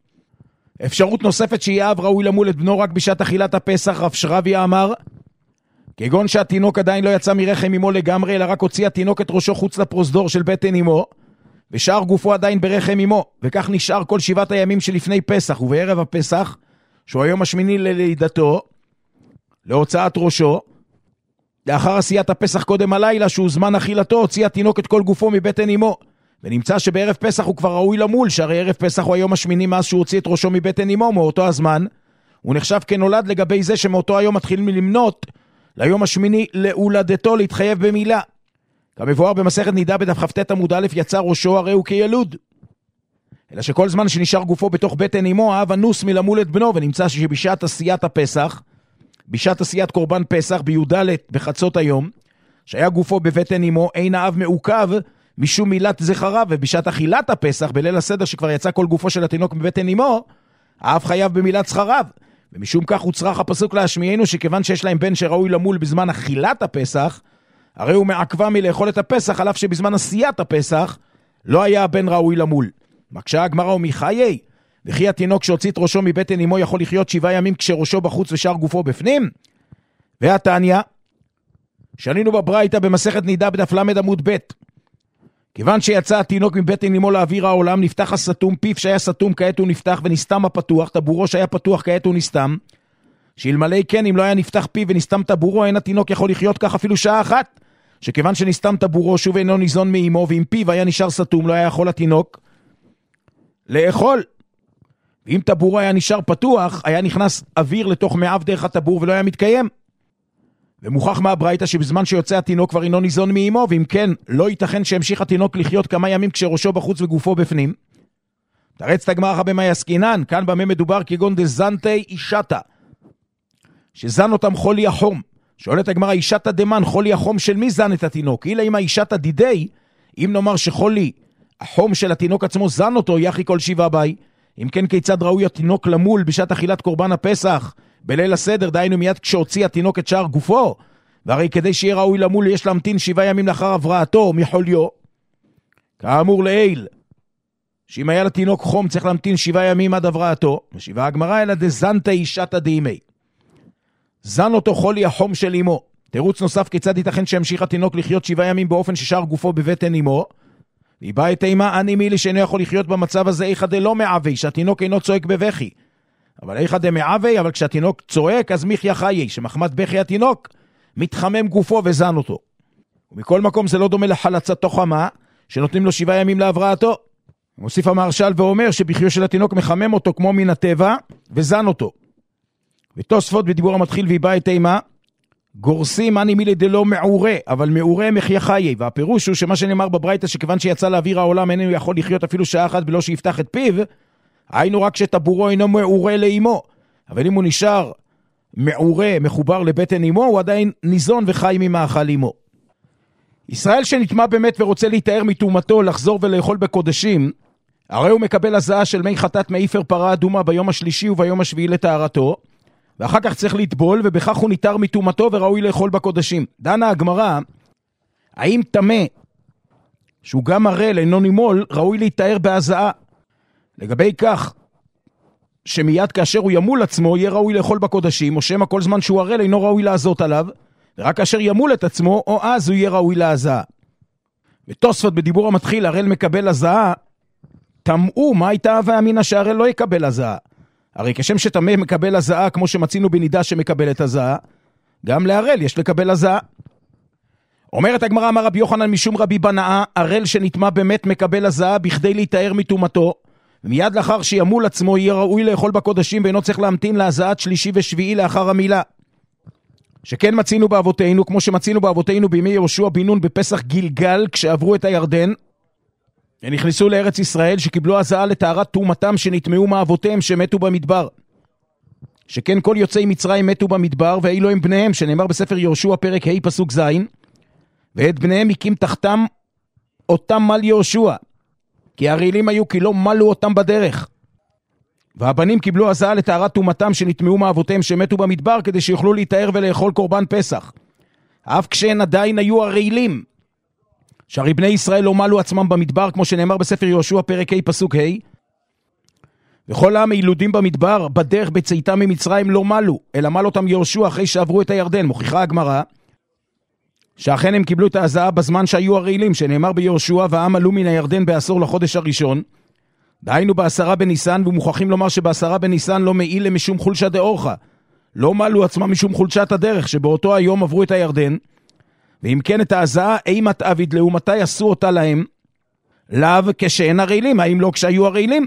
אפשרות נוספת שיהיה אב ראוי למול את בנו רק בשעת אכילת הפסח, רב שרביה אמר, כגון שהתינוק עדיין לא יצא מרחם אמו לגמרי, אלא רק הוציא התינוק את ראשו חוץ לפרוזדור של בטן אמו, ושאר גופו עדיין ברחם אמו, וכך נשאר כל שבעת הימים שלפני פסח, ובערב הפסח, שהוא היום השמיני ללידתו, להוצאת ראשו, לאחר עשיית הפסח קודם הלילה, שהוא זמן אכילתו, הוציא התינוק את כל גופו מבטן אמו, ונמצא שבערב פסח הוא כבר ראוי למול, שהרי ערב פסח הוא היום השמיני מאז שהוא הוציא את ראשו מבטן אמו, מאותו הזמן, הוא נחשב כנולד לגבי זה שמאותו היום מתחיל מלמנות, ליום השמיני להולדתו להתחייב במילה. כמבואר במסכת נידה בדף כ"ט עמוד א', יצא ראשו הרי הוא כילוד. אלא שכל זמן שנשאר גופו בתוך בטן אמו, האב אנוס מלמול את בנו, ונמצא שבשעת עשיית הפסח, בשעת עשיית קורבן פסח בי"ד בחצות היום, שהיה גופו בבטן אמו, אין האב מעוכב משום מילת זכרה, ובשעת אכילת הפסח בליל הסדר שכבר יצא כל גופו של התינוק מבטן אמו, האב חייב במילת זכריו. ומשום כך הוצרך הפסוק להשמיענו שכיוון שיש להם בן שראוי למול בזמן אכילת הפסח, הרי הוא מעכבה מלאכול את הפסח, על אף שבזמן עשיית הפסח לא היה הבן ראוי למול. מקשה הגמרא ומחיי, וכי התינוק שהוציא את ראשו מבטן אמו יכול לחיות שבעה ימים כשראשו בחוץ ושאר גופו בפנים? והתניא, שנינו בברייתא במסכת נידה בדף למד עמוד ב', כיוון שיצא התינוק מבטן אמו לאוויר העולם, נפתח הסתום, פיו שהיה סתום כעת הוא נפתח, ונסתם הפתוח, טבורו שהיה פתוח כעת הוא נסתם, שאלמלא כן אם לא היה נפתח פיו ונסתם טבורו, אין התינוק יכול לחיות כך אפילו שעה אחת, שכיוון שנסתם טבורו שוב אינו ניזון מאמו, ואם פיו היה נשאר סתום לא היה יכול התינוק לאכול. ואם טבורו היה נשאר פתוח, היה נכנס אוויר לתוך מעב דרך הטבור ולא היה מתקיים. ומוכח מהברייתא שבזמן שיוצא התינוק כבר אינו ניזון מאמו, ואם כן, לא ייתכן שהמשיך התינוק לחיות כמה ימים כשראשו בחוץ וגופו בפנים. תרץ תגמר במאי עסקינן, כאן במה מדובר כגון דזנתי אישתה, שזן אותם חולי החום. שואלת הגמרא, אישתה דמן, חולי החום של מי זן את התינוק? אילה אם האישתה דידי, אם נאמר שחולי החום של התינוק עצמו זן אותו, יחי כל שבעה ביי. אם כן, כיצד ראוי התינוק למול בשעת אכילת קורבן הפסח בליל הסדר, דהיינו מיד כשהוציא התינוק את שאר גופו? והרי כדי שיהיה ראוי למול יש להמתין שבעה ימים לאחר הבראתו מחוליו. כאמור לעיל, שאם היה לתינוק חום צריך להמתין שבעה ימים עד הבראתו. ושיבה הגמרא אלא דזנתה אישתה דימי, זן אותו חולי החום של אמו. תירוץ נוסף כיצד ייתכן שהמשיך התינוק לחיות שבעה ימים באופן ששאר גופו בבטן אמו? והיא באה את אימה, אני מילי שאינו יכול לחיות במצב הזה, איכה דלא מעווי, שהתינוק אינו צועק בבכי. אבל איכה דמעווי, אבל כשהתינוק צועק, אז מיחיה חיי, שמחמת בכי התינוק מתחמם גופו וזן אותו. ומכל מקום זה לא דומה לחלצתו חמה, שנותנים לו שבעה ימים להבראתו. מוסיף המהרש"ל ואומר שבחיו של התינוק מחמם אותו כמו מן הטבע, וזן אותו. ותוספות בדיבור המתחיל והיא באה את אימה, גורסים אני מילי דלא מעורה, אבל מעורה מחיה חיי. והפירוש הוא שמה שנאמר בברייתא שכיוון שיצא לאוויר העולם איננו יכול לחיות אפילו שעה אחת בלא שיפתח את פיו, היינו רק שטבורו אינו מעורה לאמו. אבל אם הוא נשאר מעורה מחובר לבטן אמו, הוא עדיין ניזון וחי ממאכל אמו. ישראל שנטמא באמת ורוצה להתאר מטומאתו לחזור ולאכול בקודשים, הרי הוא מקבל הזעה של מי חטאת מאיפר פרה אדומה ביום השלישי וביום השביעי לטהרתו, ואחר כך צריך לטבול, ובכך הוא ניתר מטומאתו וראוי לאכול בקודשים. דנה הגמרא, האם טמא שהוא גם ערל אינו נימול ראוי להתאר בהזעה? לגבי כך שמיד כאשר הוא ימול עצמו יהיה ראוי לאכול בקודשים, או שמא כל זמן שהוא ערל אינו ראוי לעזות עליו, ורק כאשר ימול את עצמו או אז הוא יהיה ראוי להזעה. ותוספות בדיבור המתחיל, ערל מקבל הזעה, תמאו מה הייתה הווה אמינא שהערל לא יקבל הזעה? הרי כשם שטמא מקבל הזעה כמו שמצינו בנידה שמקבל את הזעה, גם לערל יש לקבל הזעה. אומרת הגמרא, אמר רבי יוחנן משום רבי בנאה, ערל שנטמא באמת מקבל הזעה בכדי להתאר מטומאתו, ומיד לאחר שימול עצמו יהיה ראוי לאכול בקודשים, ואינו צריך להמתין להזעת שלישי ושביעי לאחר המילה. שכן מצינו באבותינו, כמו שמצינו באבותינו בימי יהושע בן נון בפסח גילגל, כשעברו את הירדן, ונכנסו לארץ ישראל, שקיבלו הזעה לטהרת תומתם שנטמעו מאבותיהם שמתו במדבר. שכן כל יוצאי מצרים מתו במדבר, ואילו הם בניהם, שנאמר בספר יהושע פרק ה' פסוק ז', ואת בניהם הקים תחתם אותם מל יהושע, כי הרעילים היו כי לא מלו אותם בדרך. והבנים קיבלו הזעה לטהרת תומתם שנטמעו מאבותיהם שמתו במדבר, כדי שיוכלו להתאר ולאכול קורבן פסח. אף כשהן עדיין היו הרעילים, שהרי בני ישראל לא מלו עצמם במדבר, כמו שנאמר בספר יהושע פרק ה' פסוק ה', וכל העם הילודים במדבר בדרך בצאתם ממצרים לא מלו, אלא מל אותם יהושע אחרי שעברו את הירדן. מוכיחה הגמרא שאכן הם קיבלו את ההזעה בזמן שהיו הרעילים, שנאמר ביהושע והעם עלו מן הירדן בעשור לחודש הראשון, דהיינו בעשרה בניסן, ומוכרחים לומר שבעשרה בניסן לא מעיל למשום חולשה דאורחה, לא מלו עצמם משום חולשת הדרך, שבאותו היום עברו את הירדן. ואם כן את ההזעה אימת עביד לאו, מתי עשו אותה להם? לאו כשאין הרעילים, האם לא כשהיו הרעילים?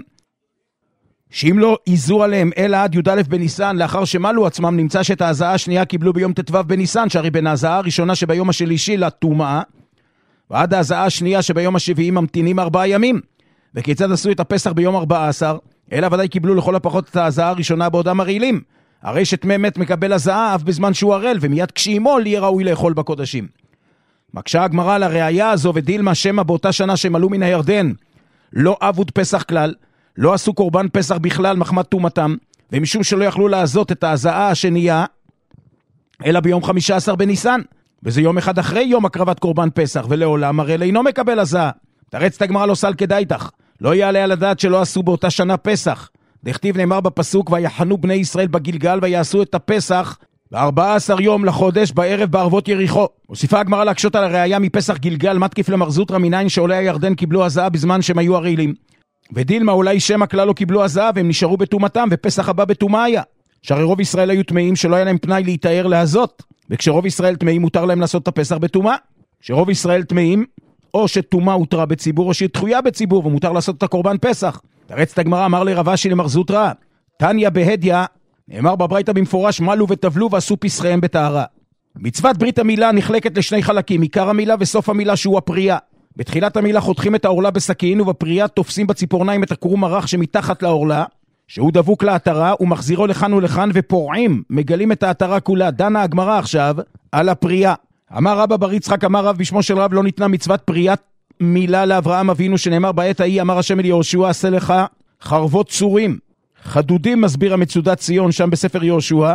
שאם לא איזו עליהם אלא עד י"א בניסן, לאחר שמלו עצמם, נמצא שאת ההזעה השנייה קיבלו ביום ט"ו בניסן, שהרי בין ההזעה הראשונה שביום השלישי לטומאה, ועד ההזעה השנייה שביום השביעי ממתינים ארבעה ימים. וכיצד עשו את הפסח ביום ארבע עשר? אלא ודאי קיבלו לכל הפחות את ההזעה הראשונה בעודם הרעילים. הרי שטמא מת מקבל הזעה אף בזמן שהוא הרעיל, ומיד כשימול יהיה ראוי לאכול בקודשים. מקשה הגמרא על הראיה הזו, ודילמה שמא באותה שנה שהם עלו מן הירדן לא עבוד פסח כלל, לא עשו קורבן פסח בכלל מחמת תומתם, ומשום שלא יכלו לעזות את ההזעה השנייה אלא ביום חמישה עשר בניסן, וזה יום אחד אחרי יום הקרבת קורבן פסח, ולעולם הרי אינו מקבל הזעה. תרץ את הגמרא לא סל כדאיתך, לא יעלה על הדעת שלא עשו באותה שנה פסח. דכתיב נאמר בפסוק, ויחנו בני ישראל בגילגל ויעשו את הפסח ב-ארבעה עשר יום לחודש בערב בערבות יריחו. מוסיפה הגמרא להקשות על הראיה מפסח גילגל, מתקיף למר זוטרא מניין שעולי הירדן קיבלו הזעה בזמן שהם היו הרעילים. ודילמה אולי שמא כלל לא קיבלו הזעה והם נשארו בתומתם, ופסח הבא בתומה היה. שהרי רוב ישראל היו טמאים שלא היה להם פנאי להתאר להזות, וכשרוב ישראל טמאים מותר להם לעשות את הפסח בתומה. כשרוב ישראל טמאים, או שתומה הותרה בציבור או שהיא דחויה בציבור ומותר לעשות את הקורבן פסח. תרץ את הגמרא, אמר לרבשי למר זוטרא, תניא בהדיא, נאמר בברייתא במפורש, מלו וטבלו ועשו פסחיהם בטהרה. מצוות ברית המילה נחלקת לשני חלקים, עיקר המילה וסוף המילה שהוא הפרייה. בתחילת המילה חותכים את העורלה בסכין, ובפרייה תופסים בציפורניים את הקרום הרך שמתחת לעורלה, שהוא דבוק לעטרה, ומחזירו לכאן ולכאן ופורעים, מגלים את העטרה כולה. דנה הגמרא עכשיו על הפרייה. אמר רבא בר יצחק, אמר רב בשמו של רב, לא ניתנה מצוות פריית מילה לאברהם אבינו, שנאמר בעת ההיא, אמר השם אל יהושע, עשה לך חרבות צורים חדודים, מסביר המצודת ציון שם בספר יהושע,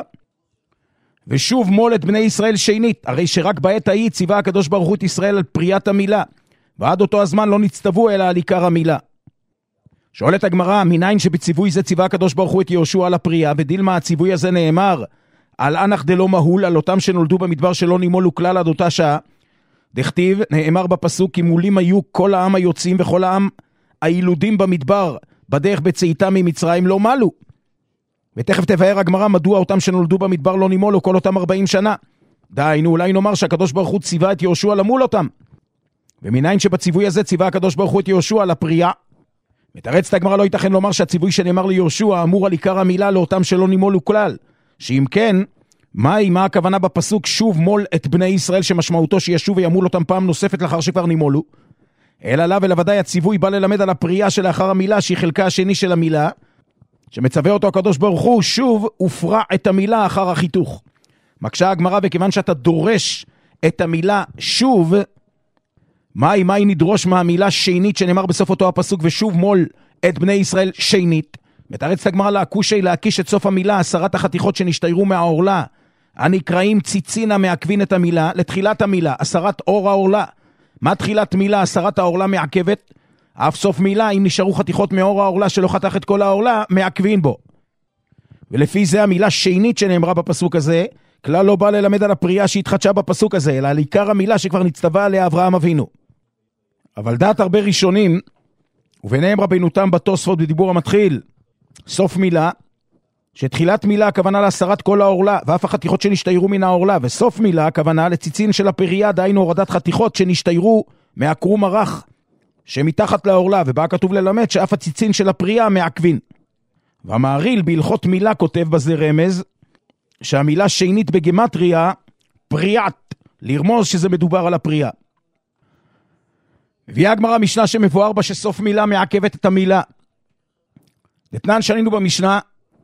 ושוב מול את בני ישראל שנית, הרי שרק בעת ההיא ציווה הקדוש ברוך הוא את ישראל על פריית המילה, ועד אותו הזמן לא נצטוו אלא על עיקר המילה. שואלת הגמרא, מניין שבציווי זה ציווה הקדוש ברוך הוא את יהושע על הפרייה, ודילמה הציווי הזה נאמר על אנח דלא מהול, על אותם שנולדו במדבר שלא נימולו כלל עד אותה שעה. דכתיב, נאמר בפסוק, כי מולים היו כל העם היוצאים וכל העם הילודים במדבר, בדרך בצאתם ממצרים לא מלו. ותכף תבהר הגמרא מדוע אותם שנולדו במדבר לא נימולו כל אותם ארבעים שנה. דהיינו, אולי נאמר שהקדוש ברוך הוא ציווה את יהושע למול אותם. ומניין שבציווי הזה ציווה הקדוש ברוך הוא את יהושע על הפרייה. מתרצת הגמרא, לא ייתכן לומר שהציווי שנאמר ליהושע אמור על עיקר המילה לאותם שלא נימולו כלל. שאם כן, מהי, מה הכוונה בפסוק שוב מול את בני ישראל, שמשמעותו שישוב וימול אותם פעם נוספת לאחר שכבר נימולו? אלא לה ולוודאי הציווי בא ללמד על הפרייה שלאחר המילה, שהיא חלקה השני של המילה, שמצווה אותו הקדוש ברוך הוא שוב ופרע את המילה אחר החיתוך. מקשה הגמרא, וכיוון שאתה דורש את המילה שוב, מהי, מהי נדרוש מהמילה שנית שנאמר בסוף אותו הפסוק, ושוב מול את בני ישראל שנית? מתרצת הגמרא להקושי להקיש את סוף המילה, עשרת החתיכות שנשתיירו מהעורלה, הנקראים ציצינה, מעכבין את המילה, לתחילת המילה, עשרת אור העורלה. מה תחילת מילה? עשרת העורלה מעכבת, אף סוף מילה, אם נשארו חתיכות מאור העורלה שלא חתך את כל העורלה, מעכבין בו. ולפי זה המילה שנית שנאמרה בפסוק הזה, כלל לא בא ללמד על הפרייה שהתחדשה בפסוק הזה, אלא על עיקר המילה שכבר נצטווה עליה אברהם אבינו. אבל דעת הרבה ראשונים, וביניהם רבינו תם בתוספות בדיבור המתחיל, סוף מילה, שתחילת מילה הכוונה להסרת כל העורלה, ואף החתיכות שנשתיירו מן העורלה, וסוף מילה הכוונה לציצין של הפרייה, דהיינו הורדת חתיכות שנשתיירו מהקרום הרך, שמתחת לעורלה, ובה כתוב ללמד שאף הציצין של הפרייה מעכבין. והמעריל בהלכות מילה כותב בזה רמז, שהמילה שנית בגמטריה, פריית, לרמוז שזה מדובר על הפרייה. הביאה הגמרא משנה שמבואר בה שסוף מילה מעכבת את המילה. נתנן שנינו במשנה,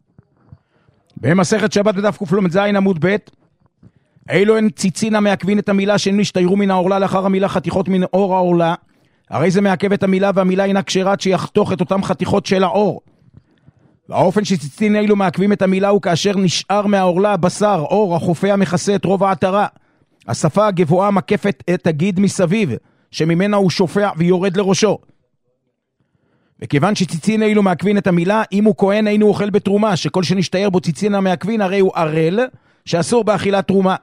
במסכת שבת בדף קל"ז עמוד ב', אילו הן ציצין המעכבין את המילה שהן נשתיירו מן העורלה לאחר המילה חתיכות מן אור העורלה, הרי זה מעכב את המילה והמילה אינה כשרת שיחתוך את אותם חתיכות של האור. והאופן שציצין אילו מעכבים את המילה הוא כאשר נשאר מהעורלה בשר, אור, החופה המכסה את רוב העטרה. השפה הגבוהה מקפת את הגיד מסביב, שממנה הוא שופע ויורד לראשו. וכיוון שציצין אילו מעכבין את המילה, אם הוא כהן אינו אוכל בתרומה, שכל שנשתער בו ציצין המעכבין הרי הוא ערל, שאסור באכילת תרומה.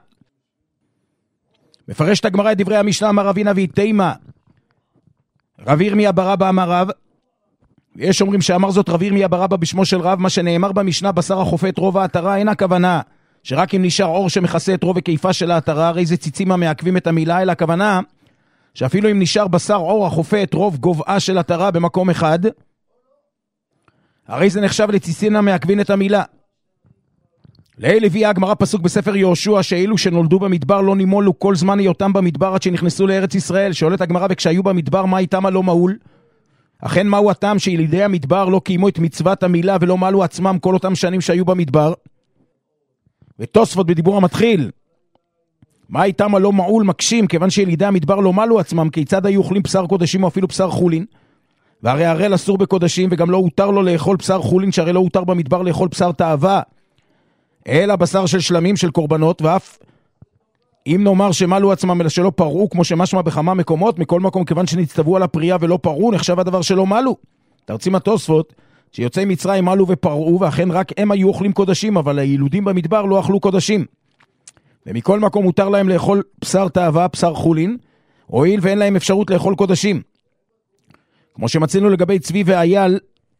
מפרש את הגמרא את דברי המשנה, אמר רבינה ויתימה, רב ירמיה ברבא אמר רב, ויש אומרים שאמר זאת רב ירמיה ברבא בשמו של רב, מה שנאמר במשנה בשר החופה את רוב העטרה, אין הכוונה שרק אם נשאר אור שמכסה את רוב הקיפה של העטרה, הרי זה ציצים המעכבים את המילה, אלא הכוונה שאפילו אם נשאר בשר אור החופה את רוב גובעה של עטרה במקום אחד, הרי זה נחשב לציצין המעכבין את המילה. לעיל הביאה הגמרא פסוק בספר יהושע, שאילו שנולדו במדבר לא נימולו כל זמן היותם במדבר עד שנכנסו לארץ ישראל. שואלת הגמרא, וכשהיו במדבר מה איתם הלא מעול? אכן מהו הטעם שילידי המדבר לא קיימו את מצוות המילה ולא מעלו עצמם כל אותם שנים שהיו במדבר? ותוספות בדיבור המתחיל, מה איתם הלא מעול מקשים, כיוון שילידי המדבר לא מעלו עצמם, כיצד היו אוכלים בשר קודשים או אפילו בשר חולין? והרי הראל אסור בקודשים, וגם לא הותר לו לאכול בשר חולין, שהרי לא הותר במדבר לאכול בשר תאווה, אלא בשר של שלמים של קורבנות. ואף אם נאמר שמלו עצמם אלא שלא פרעו, כמו שמשמע בכמה מקומות, מכל מקום כיוון שנצטוו על הפרייה ולא פרעו, נחשב הדבר שלא מלו. תרצים התוספות שיוצאי מצרים מלו ופרעו, ואכן רק הם היו אוכלים קודשים, אבל הילודים במדבר לא אכלו קודשים. ומכל מקום מותר להם לאכול בשר תאווה, בשר חולין, הואיל ואין להם אפשרות לאכול קודשים. כמו שמצינו לגבי צבי ואייל,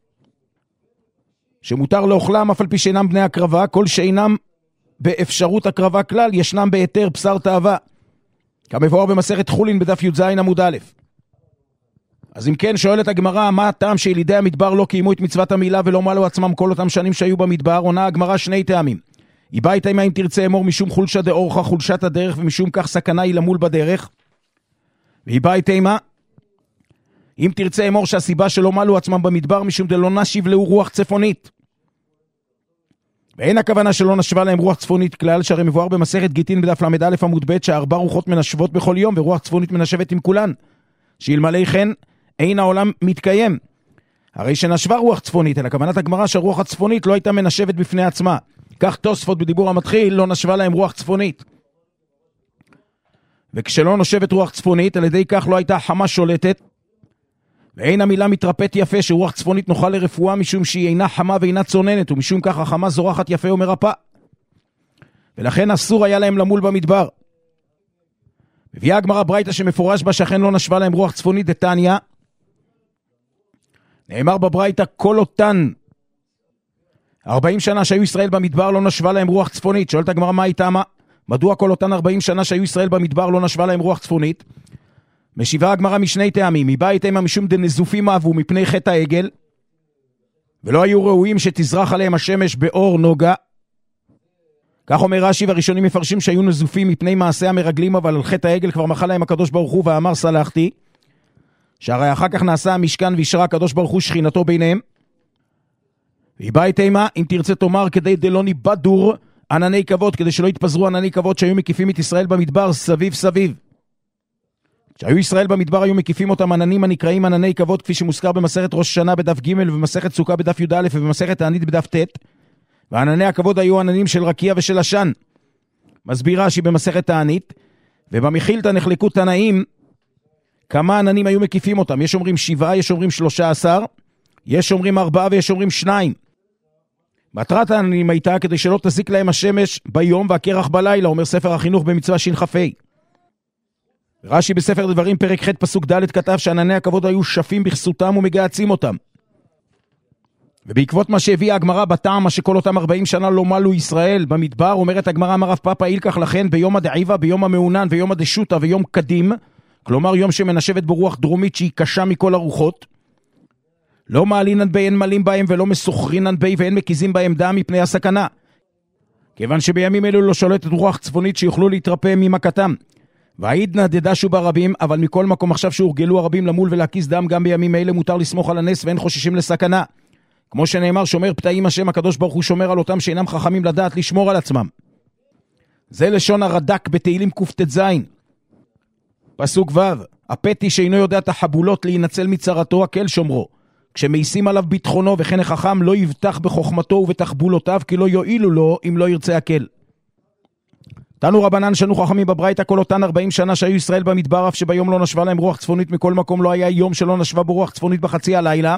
שמותר לאוכלם אף על פי שאינם בני הקרבה, כל שאינם באפשרות הקרבה כלל, ישנם בהיתר בשר תאווה. כמבואר במסכת חולין בדף י"ז עמוד א'. אז אם כן, שואלת הגמרא, מה הטעם שילידי המדבר לא קיימו את מצוות המילה ולא מעלו עצמם כל אותם שנים שהיו במדבר? עונה הגמרא שני טעמים. היא באה איתה אם תרצה אמור משום חולשה דאורחה, חולשת הדרך, ומשום כך סכנה היא למול בדרך. והיא באה איתה אם תרצה אמור שהסיבה שלא מעלו עצמם במדבר משום דלא נשיב לו רוח צפונית. ואין הכוונה שלא נשבה להם רוח צפונית כלל, שהרי מבואר במסכת גיטין בדף למד א' עמוד ב' שארבע רוחות מנשבות בכל יום, ורוח צפונית מנשבת עם כולן, שאלמלא כן אין העולם מתקיים. הרי שנשבה רוח צפונית, אלא כוונת הגמרא שהרוח הצפונית לא הייתה מנשבת בפני עצמה. כך תוספות בדיבור המתחיל, לא נשבה להם רוח צפונית. וכשלא נושבת רוח צפונית, על ידי כך לא הייתה חמה שולטת, ואין המילה מתרפאת יפה שרוח צפונית נוחה לרפואה, משום שהיא אינה חמה ואינה צוננת, ומשום כך החמה זורחת יפה ומרפא. ולכן אסור היה להם למול במדבר. מביאה הגמרא ברייתא שמפורש בה שאכן לא נשבה להם רוח צפונית דתניא. נאמר בברייתא כל אותן ארבעים שנה שהיו ישראל במדבר לא נשבה להם רוח צפונית. שואלת הגמרא מה איתה מה? מדוע כל אותן ארבעים שנה שהיו ישראל במדבר לא נשבה להם רוח צפונית? משיבה הגמרא משני טעמים. היא באה איתה משום דנזופים אהבו מפני חטא העגל, ולא היו ראויים שתזרח עליהם השמש באור נוגה. כך אומר רש"י, והראשונים מפרשים שהיו נזופים מפני מעשה המרגלים, אבל על חטא העגל כבר מחל להם הקדוש ברוך הוא ואמר סלחתי, שהרי אחר כך נעשה המשכן וישרה הקדוש ברוך הוא שכינתו ביניהם. והיא באה איתה אם תרצה תאמר כדי דלא ניבדור ענני כבוד, כדי שלא יתפזרו ענני כבוד שהיו מקיפים את ישראל במדבר סביב סביב. כשהיו ישראל במדבר היו מקיפים אותם עננים הנקראים ענני כבוד, כפי שמוזכר במסכת ראש השנה בדף ג' ובמסכת סוכה בדף י' א' ובמסכת תענית בדף ט'. וענני הכבוד היו עננים של רקיע ושל עשן. מסבירה שהיא במסכת תענית, ובמחילתא נחלקו תנאים כמה עננים היו מקיפים אותם. יש אומרים שבעה, יש אומרים שלושה עשר, יש אומרים ארבעה ויש אומרים שניים. מטרת העננים הייתה כדי שלא תזיק להם השמש ביום והקרח בלילה, אומר ספר החינוך במצווה ש"כ"ה. רש"י בספר דברים פרק ח' פסוק ד' כתב שענני הכבוד היו שפים בכסותם ומגעצים אותם. ובעקבות מה שהביאה הגמרא בטעם מה שכל אותם ארבעים שנה לא מלו ישראל במדבר, אומרת הגמרא אמר רב פאפא אילקח לכן ביום הדעיבה, ביום המעונן ויום הדשוטה ויום קדים, כלומר יום שמנשבת בו רוח דרומית שהיא קשה מכל הרוחות, לא מעלינן בי אין מלים בהם ולא מסוחרינן בי ואין מקיזים בהם דם מפני הסכנה, כיוון שבימים אלו לא שולטת רוח צפונית שיוכלו להתרפא ממכתם. והעיד נדדה שובה רבים, אבל מכל מקום עכשיו שהורגלו הרבים למול ולהקיז דם, גם בימים אלה מותר לסמוך על הנס ואין חוששים לסכנה. כמו שנאמר, שומר פתאים השם, הקדוש ברוך הוא שומר על אותם שאינם חכמים לדעת לשמור על עצמם. זה לשון הרד"ק בתהילים קט"ז. פסוק ו', הפתי שאינו יודע את החבולות להינצל מצרתו, הקל שומרו. כשמייסים עליו ביטחונו וכן החכם לא יבטח בחוכמתו ובתחבולותיו, כי לא יועילו לו אם לא ירצה הקל. תנו רבנן שנו חכמים בברייתא, כל אותן ארבעים שנה שהיו ישראל במדבר, אף שביום לא נשבה להם רוח צפונית מכל מקום, לא היה יום שלא נשבה בו רוח צפונית בחצי הלילה.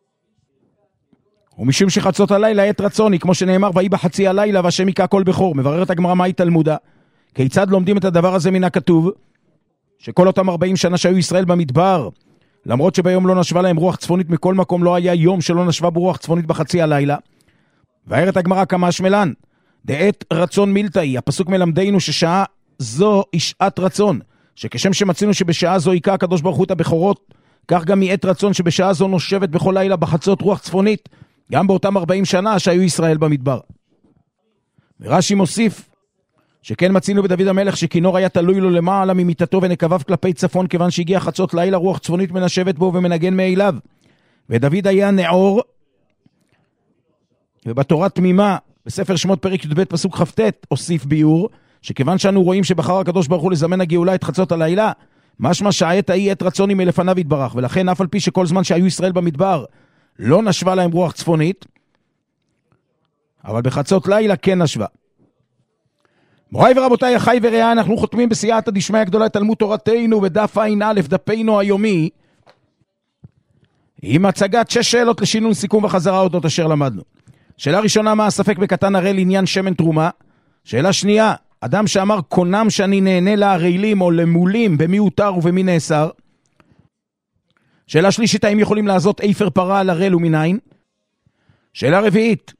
ומשום שחצות הלילה עת רצוני, כמו שנאמר, ויהי בחצי הלילה והשם יקרא כל בכור. מבררת הגמרא מהי תלמודה? כיצד לומדים את הדבר הזה מן הכתוב? שכל אותם ארבעים שנה שהיו ישראל במדבר, למרות שביום לא נשבה להם רוח צפונית מכל מקום, לא היה יום שלא נשבה בו רוח צפונית בחצי הלילה. והערת הגמרא כמה שמלן, דעת רצון מילתאי, הפסוק מלמדנו ששעה זו היא שעת רצון, שכשם שמצינו שבשעה זו יקרא הקדוש ברוך הוא את הבכורות, כך גם היא עת רצון שבשעה זו נושבת בכל לילה בחצות רוח צפונית, גם באותם ארבעים שנה שהיו ישראל במדבר. ורש"י מוסיף, שכן מצינו בדוד המלך שכינור היה תלוי לו למעלה ממיטתו ונקביו כלפי צפון, כיוון שהגיע חצות לילה רוח צפונית מנשבת בו ומנגן מאליו. ודוד היה נעור, ובתורה תמימה, בספר שמות פרק י"ב פסוק כ"ט, הוסיף ביור, שכיוון שאנו רואים שבחר הקדוש ברוך הוא לזמן הגאולה את חצות הלילה, משמע שהעת ההיא עת רצון היא מלפניו יתברך, ולכן אף על פי שכל זמן שהיו ישראל במדבר לא נשבה להם רוח צפונית, אבל בחצות לילה כן נשבה. מוריי ורבותיי, אחי ורעיי, אנחנו חותמים בסייעתא דשמיא הגדולה את תלמוד תורתנו בדף ע"א, דפנו היומי, עם הצגת שש שאלות לשינון סיכום וחזרה אודות אשר למדנו. שאלה ראשונה, מה הספק בקטן הרי לעניין שמן תרומה? שאלה שנייה, אדם שאמר קונם שאני נהנה להרעילים או למולים, במי הותר ובמי נאסר? שאלה שלישית, האם יכולים לעשות איפר פרה על הרעיל ומנין? שאלה רביעית,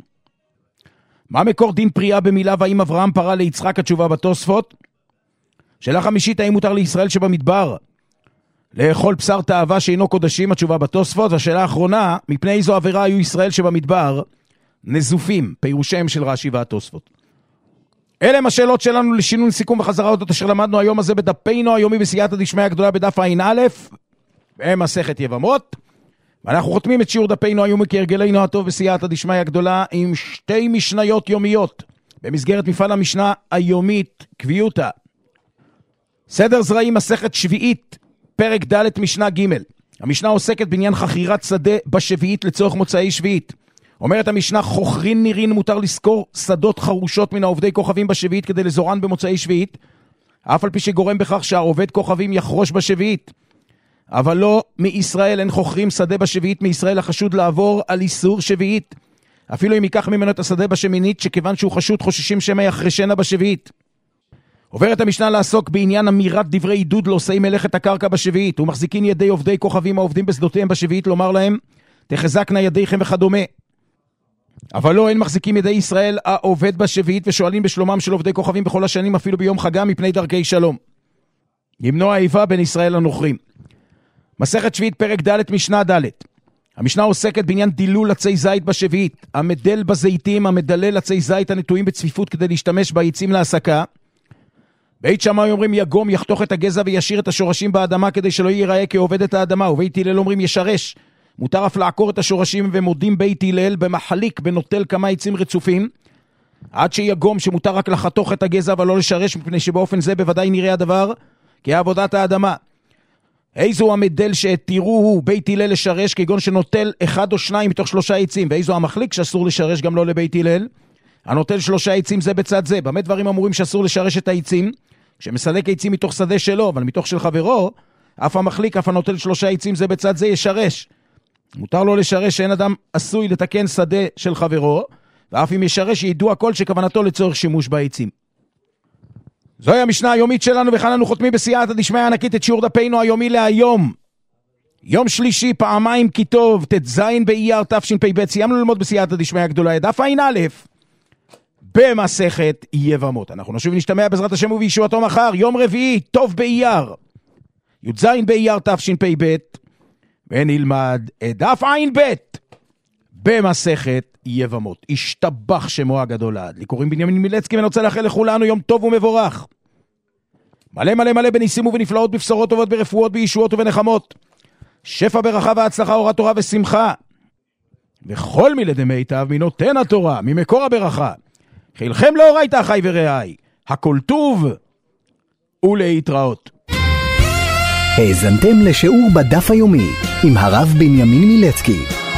מה מקור דין פריאה במילה והאם אברהם פרה ליצחק? התשובה בתוספות. שאלה חמישית, האם מותר לישראל שבמדבר לאכול בשר תאווה שאינו קודשים? התשובה בתוספות. והשאלה האחרונה, מפני איזו עבירה היו ישראל שבמדבר נזופים? פירושם של רש"י והתוספות. אלה הם השאלות שלנו לשינון סיכום וחזרה אודות אשר למדנו היום הזה בדפנו היומי בסייעתא דשמיא הגדולה בדף ע"א במסכת יבמות. ואנחנו חותמים את שיעור דפנו היומי כהרגלנו הטוב בסייעתא דשמיא הגדולה עם שתי משניות יומיות במסגרת מפעל המשנה היומית קביעותא. סדר זרעים מסכת שביעית פרק ד' משנה ג'. המשנה עוסקת בעניין חכירת שדה בשביעית לצורך מוצאי שביעית. אומרת המשנה, חוכרין נירין, מותר לזכור שדות חרושות מן העובדי כוכבים בשביעית כדי לזורן במוצאי שביעית, אף על פי שגורם בכך שהעובד כוכבים יחרוש בשביעית. אבל לא מישראל אין חוכרים שדה בשביעית מישראל החשוד לעבור על איסור שביעית, אפילו אם ייקח ממנו את השדה בשמינית, שכיוון שהוא חשוד חוששים שמא יחרשנה בשביעית. עוברת המשנה לעסוק בעניין אמירת דברי עידוד לעושי מלאכת הקרקע בשביעית, ומחזיקין ידי עובדי כוכבים העובדים בשדותיהם בשביעית, לומר להם תחזקנה ידיכם וכדומה. אבל לא, אין מחזיקים ידי ישראל העובד בשביעית ושואלים בשלומם של עובדי כוכבים בכל השנים, אפילו ביום חגם, מפני דרכי שלום, למנוע איבה בין ישראל לנוכרים. מסכת שביעית פרק ד' משנה ד'. המשנה עוסקת בעניין דילול עצי זית בשביעית. המדל בזיתים, המדלל עצי זית הנטועים בצפיפות כדי להשתמש בעצים להסקה. בית שמאי אומרים יגום, יחתוך את הגזע וישאיר את השורשים באדמה כדי שלא ייראה כעובד את האדמה. ובית הלל אומרים ישרש, מותר אף לעקור את השורשים, ומודים בית הלל במחליק בנוטל כמה עצים רצופים, עד שיגום שמותר רק לחתוך את הגזע ולא לשרש, מפני שבאופן זה בוודאי נראה הדבר כעבודת האדמה. איזו המדל שהתירו הוא בית הלל לשרש, כגון שנוטל אחד או שניים מתוך שלושה עצים, ואיזו המחליק שאסור לשרש גם לא לבית הלל, הנוטל שלושה עצים זה בצד זה. במה דברים אמורים שאסור לשרש את העצים? כשמסלק עצים מתוך שדה שלו, אבל מתוך של חברו, אף המחליק, אף הנוטל שלושה עצים זה בצד זה ישרש. מותר לו לשרש שאין אדם עשוי לתקן שדה של חברו, ואף אם ישרש ידעו הכל שכוונתו לצורך שימוש בעצים. זוהי המשנה היומית שלנו, וכאן אנו חותמים בסייעתא דשמיא ענקית את שיעור דפנו היומי להיום. יום שלישי, פעמיים כי טוב, ט"ז באייר תשפ"ב. סיימנו ללמוד בסייעתא דשמיא הגדולה את דף ע"א במסכת יבמות. אנחנו נשוב ונשתמע בעזרת השם ובישועתו מחר, יום רביעי, טוב באייר. י"ז באייר תשפ"ב, ונלמד את דף עין ב' במסכת יבמות. השתבח שמו הגדול לעד. לי קוראים בנימין מילצקי, ואני רוצה לאחל לכולנו יום טוב ומבורך. מלא מלא מלא בניסים ובנפלאות, בבשורות טובות, ברפואות, בישועות ובנחמות. שפע ברכה והצלחה, אורת תורה ושמחה. וכל מילדי מיטב מנותן התורה, ממקור הברכה. חילכם לאורייתא אחי ורעי. הכל טוב ולהתראות. האזנתם לשיעור בדף היומי עם הרב בנימין מילצקי.